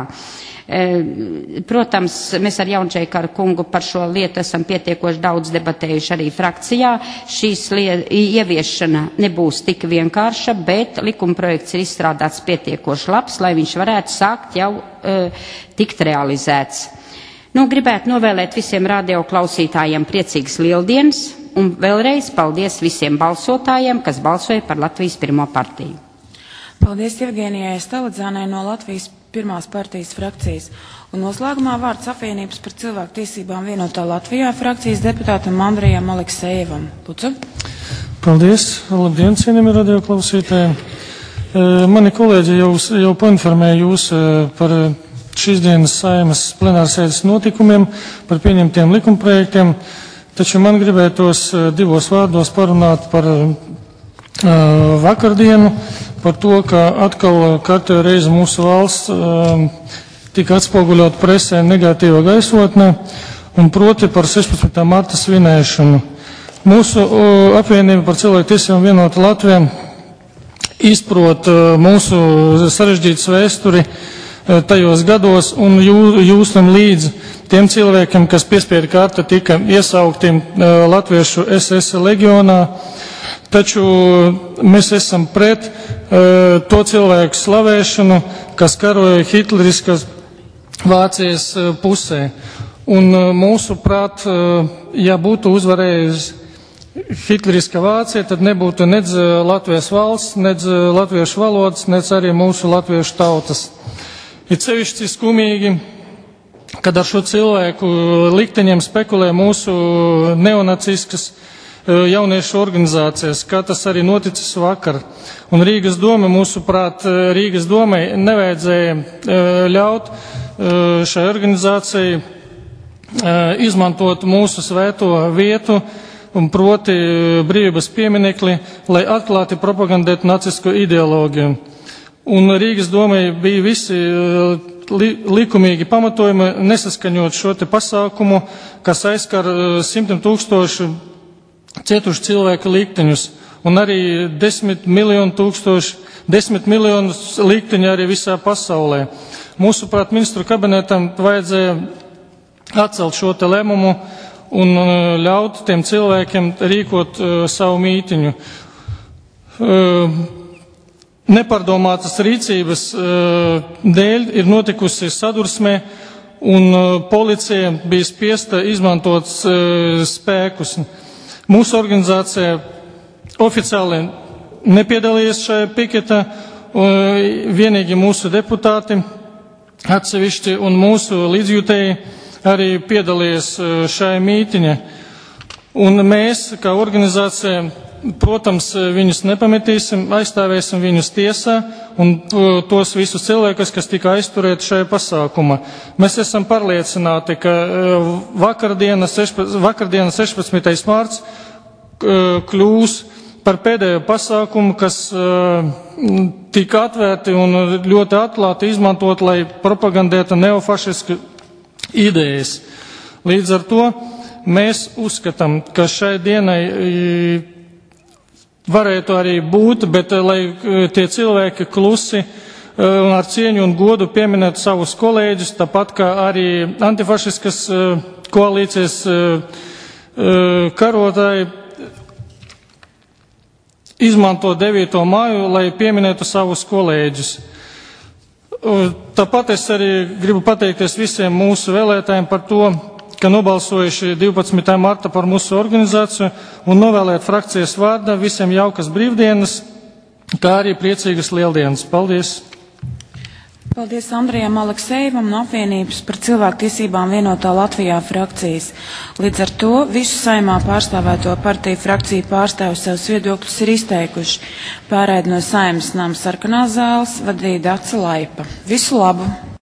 Protams, mēs ar Jaunčēkaru kungu par šo lietu esam pietiekoši daudz debatējuši arī frakcijā. Šīs ieviešana nebūs tik vienkārša, bet likumprojekts ir izstrādāts pietiekoši labs, lai viņš varētu sākt jau tikt realizēts. Gribētu novēlēt visiem radio klausītājiem priecīgas lieldienas un vēlreiz paldies visiem balsotājiem, kas balsoja par Latvijas pirmo partiju. Paldies Jevgenijai Stalidzānai no Latvijas pirmās partijas frakcijas. Un noslēgumā vārds apvienības par cilvēku tiesībām vienotā Latvijā frakcijas deputātam Andrejam Aleksejevam. Lūdzu. Paldies. Labdien, cienījami radio klausītāji. Mani kolēģi jau poinformēja jūs par šīs dienas Saeimas plenārsēdes notikumiem, par pieņemtiem likumprojektiem, taču man gribētos divos vārdos parunāt par vakardienu, par to, ka atkal kārtējo reizi mūsu valsts tika atspoguļot presē negatīva gaisotne, un proti par 16. marta svinēšanu. Mūsu apvienība par cilvēku tiesībām vienota Latvijā izprot mūsu sarežģītas vēsturi tajos gados un jūstam līdz tiem cilvēkiem, kas piespiedu kārta tika iesaukti latviešu SS legionā, taču mēs esam pret to cilvēku slavēšanu, kas karoja hitleriskas Vācijas pusē. Un mūsu prāt, ja būtu uzvarējusi hitleriska Vācija, tad nebūtu nedz Latvijas valsts, nedz latviešu valodas, nedz arī mūsu latviešu tautas. Ir sevišķi skumīgi, kad ar šo cilvēku likteņiem spekulē mūsu neonaciskas jauniešu organizācijas, kā tas arī noticis vakar. Un Rīgas doma, mūsuprāt, Rīgas domai nevajadzēja ļaut šai organizācijai izmantot mūsu svēto vietu, un proti brīvības pieminekli, lai atklāti propagandētu nacisko ideoloģiju. Un Rīgas domai bija visi likumīgi pamatojumi nesaskaņot šo te pasākumu, kas aizskar 100 000 cietušu cilvēku likteņus, un arī 10 miljonus likteņu arī visā pasaulē. Mūsuprāt, ministru kabinetam vajadzēja atcelt šo te lēmumu un ļaut tiem cilvēkiem rīkot savu mītiņu. Nepārdomātas rīcības dēļ ir notikusi sadursme, un policija bija spiesta izmantot spēkus. Mūsu organizācija oficiāli nepiedalījās šajā piketā, vienīgi mūsu deputāti atsevišķi un mūsu līdzjūtēji arī piedalījās šajā mītiņā. Un mēs, kā organizācija, protams, viņus nepametīsim, aizstāvēsim viņus tiesā un tos visus cilvēkus, kas tika aizturēti šajā pasākumā. Mēs esam pārliecināti, ka vakardienas 16. mārts kļūs par pēdējo pasākumu, kas tika atvērti un ļoti atklāti izmantot, lai propagandētu neofašisku idejas. Līdz ar to mēs uzskatām, ka šai dienai varētu arī būt, bet lai tie cilvēki klusi un ar cieņu un godu pieminētu savus kolēģus, tāpat kā arī antifašiskas koalīcijas karotāji izmanto 9. māju, lai pieminētu savus kolēģus. Tāpat es arī gribu pateikties visiem mūsu vēlētājiem par to, ka nobalsojuši 12. marta par mūsu organizāciju un novēlēt frakcijas vārdā visiem jaukas brīvdienas, kā arī priecīgas lieldienas. Paldies! Paldies Andrijam Aleksejevam no apvienības par cilvēktiesībām vienotā Latvijā frakcijas. Līdz ar to visu saimā pārstāvēto partiju frakciju pārstāvju savus viedokļus ir izteikuši. Pārēd no Saeimas nama Sarkanās zāles vadīja Dace Laipa. Visu labu!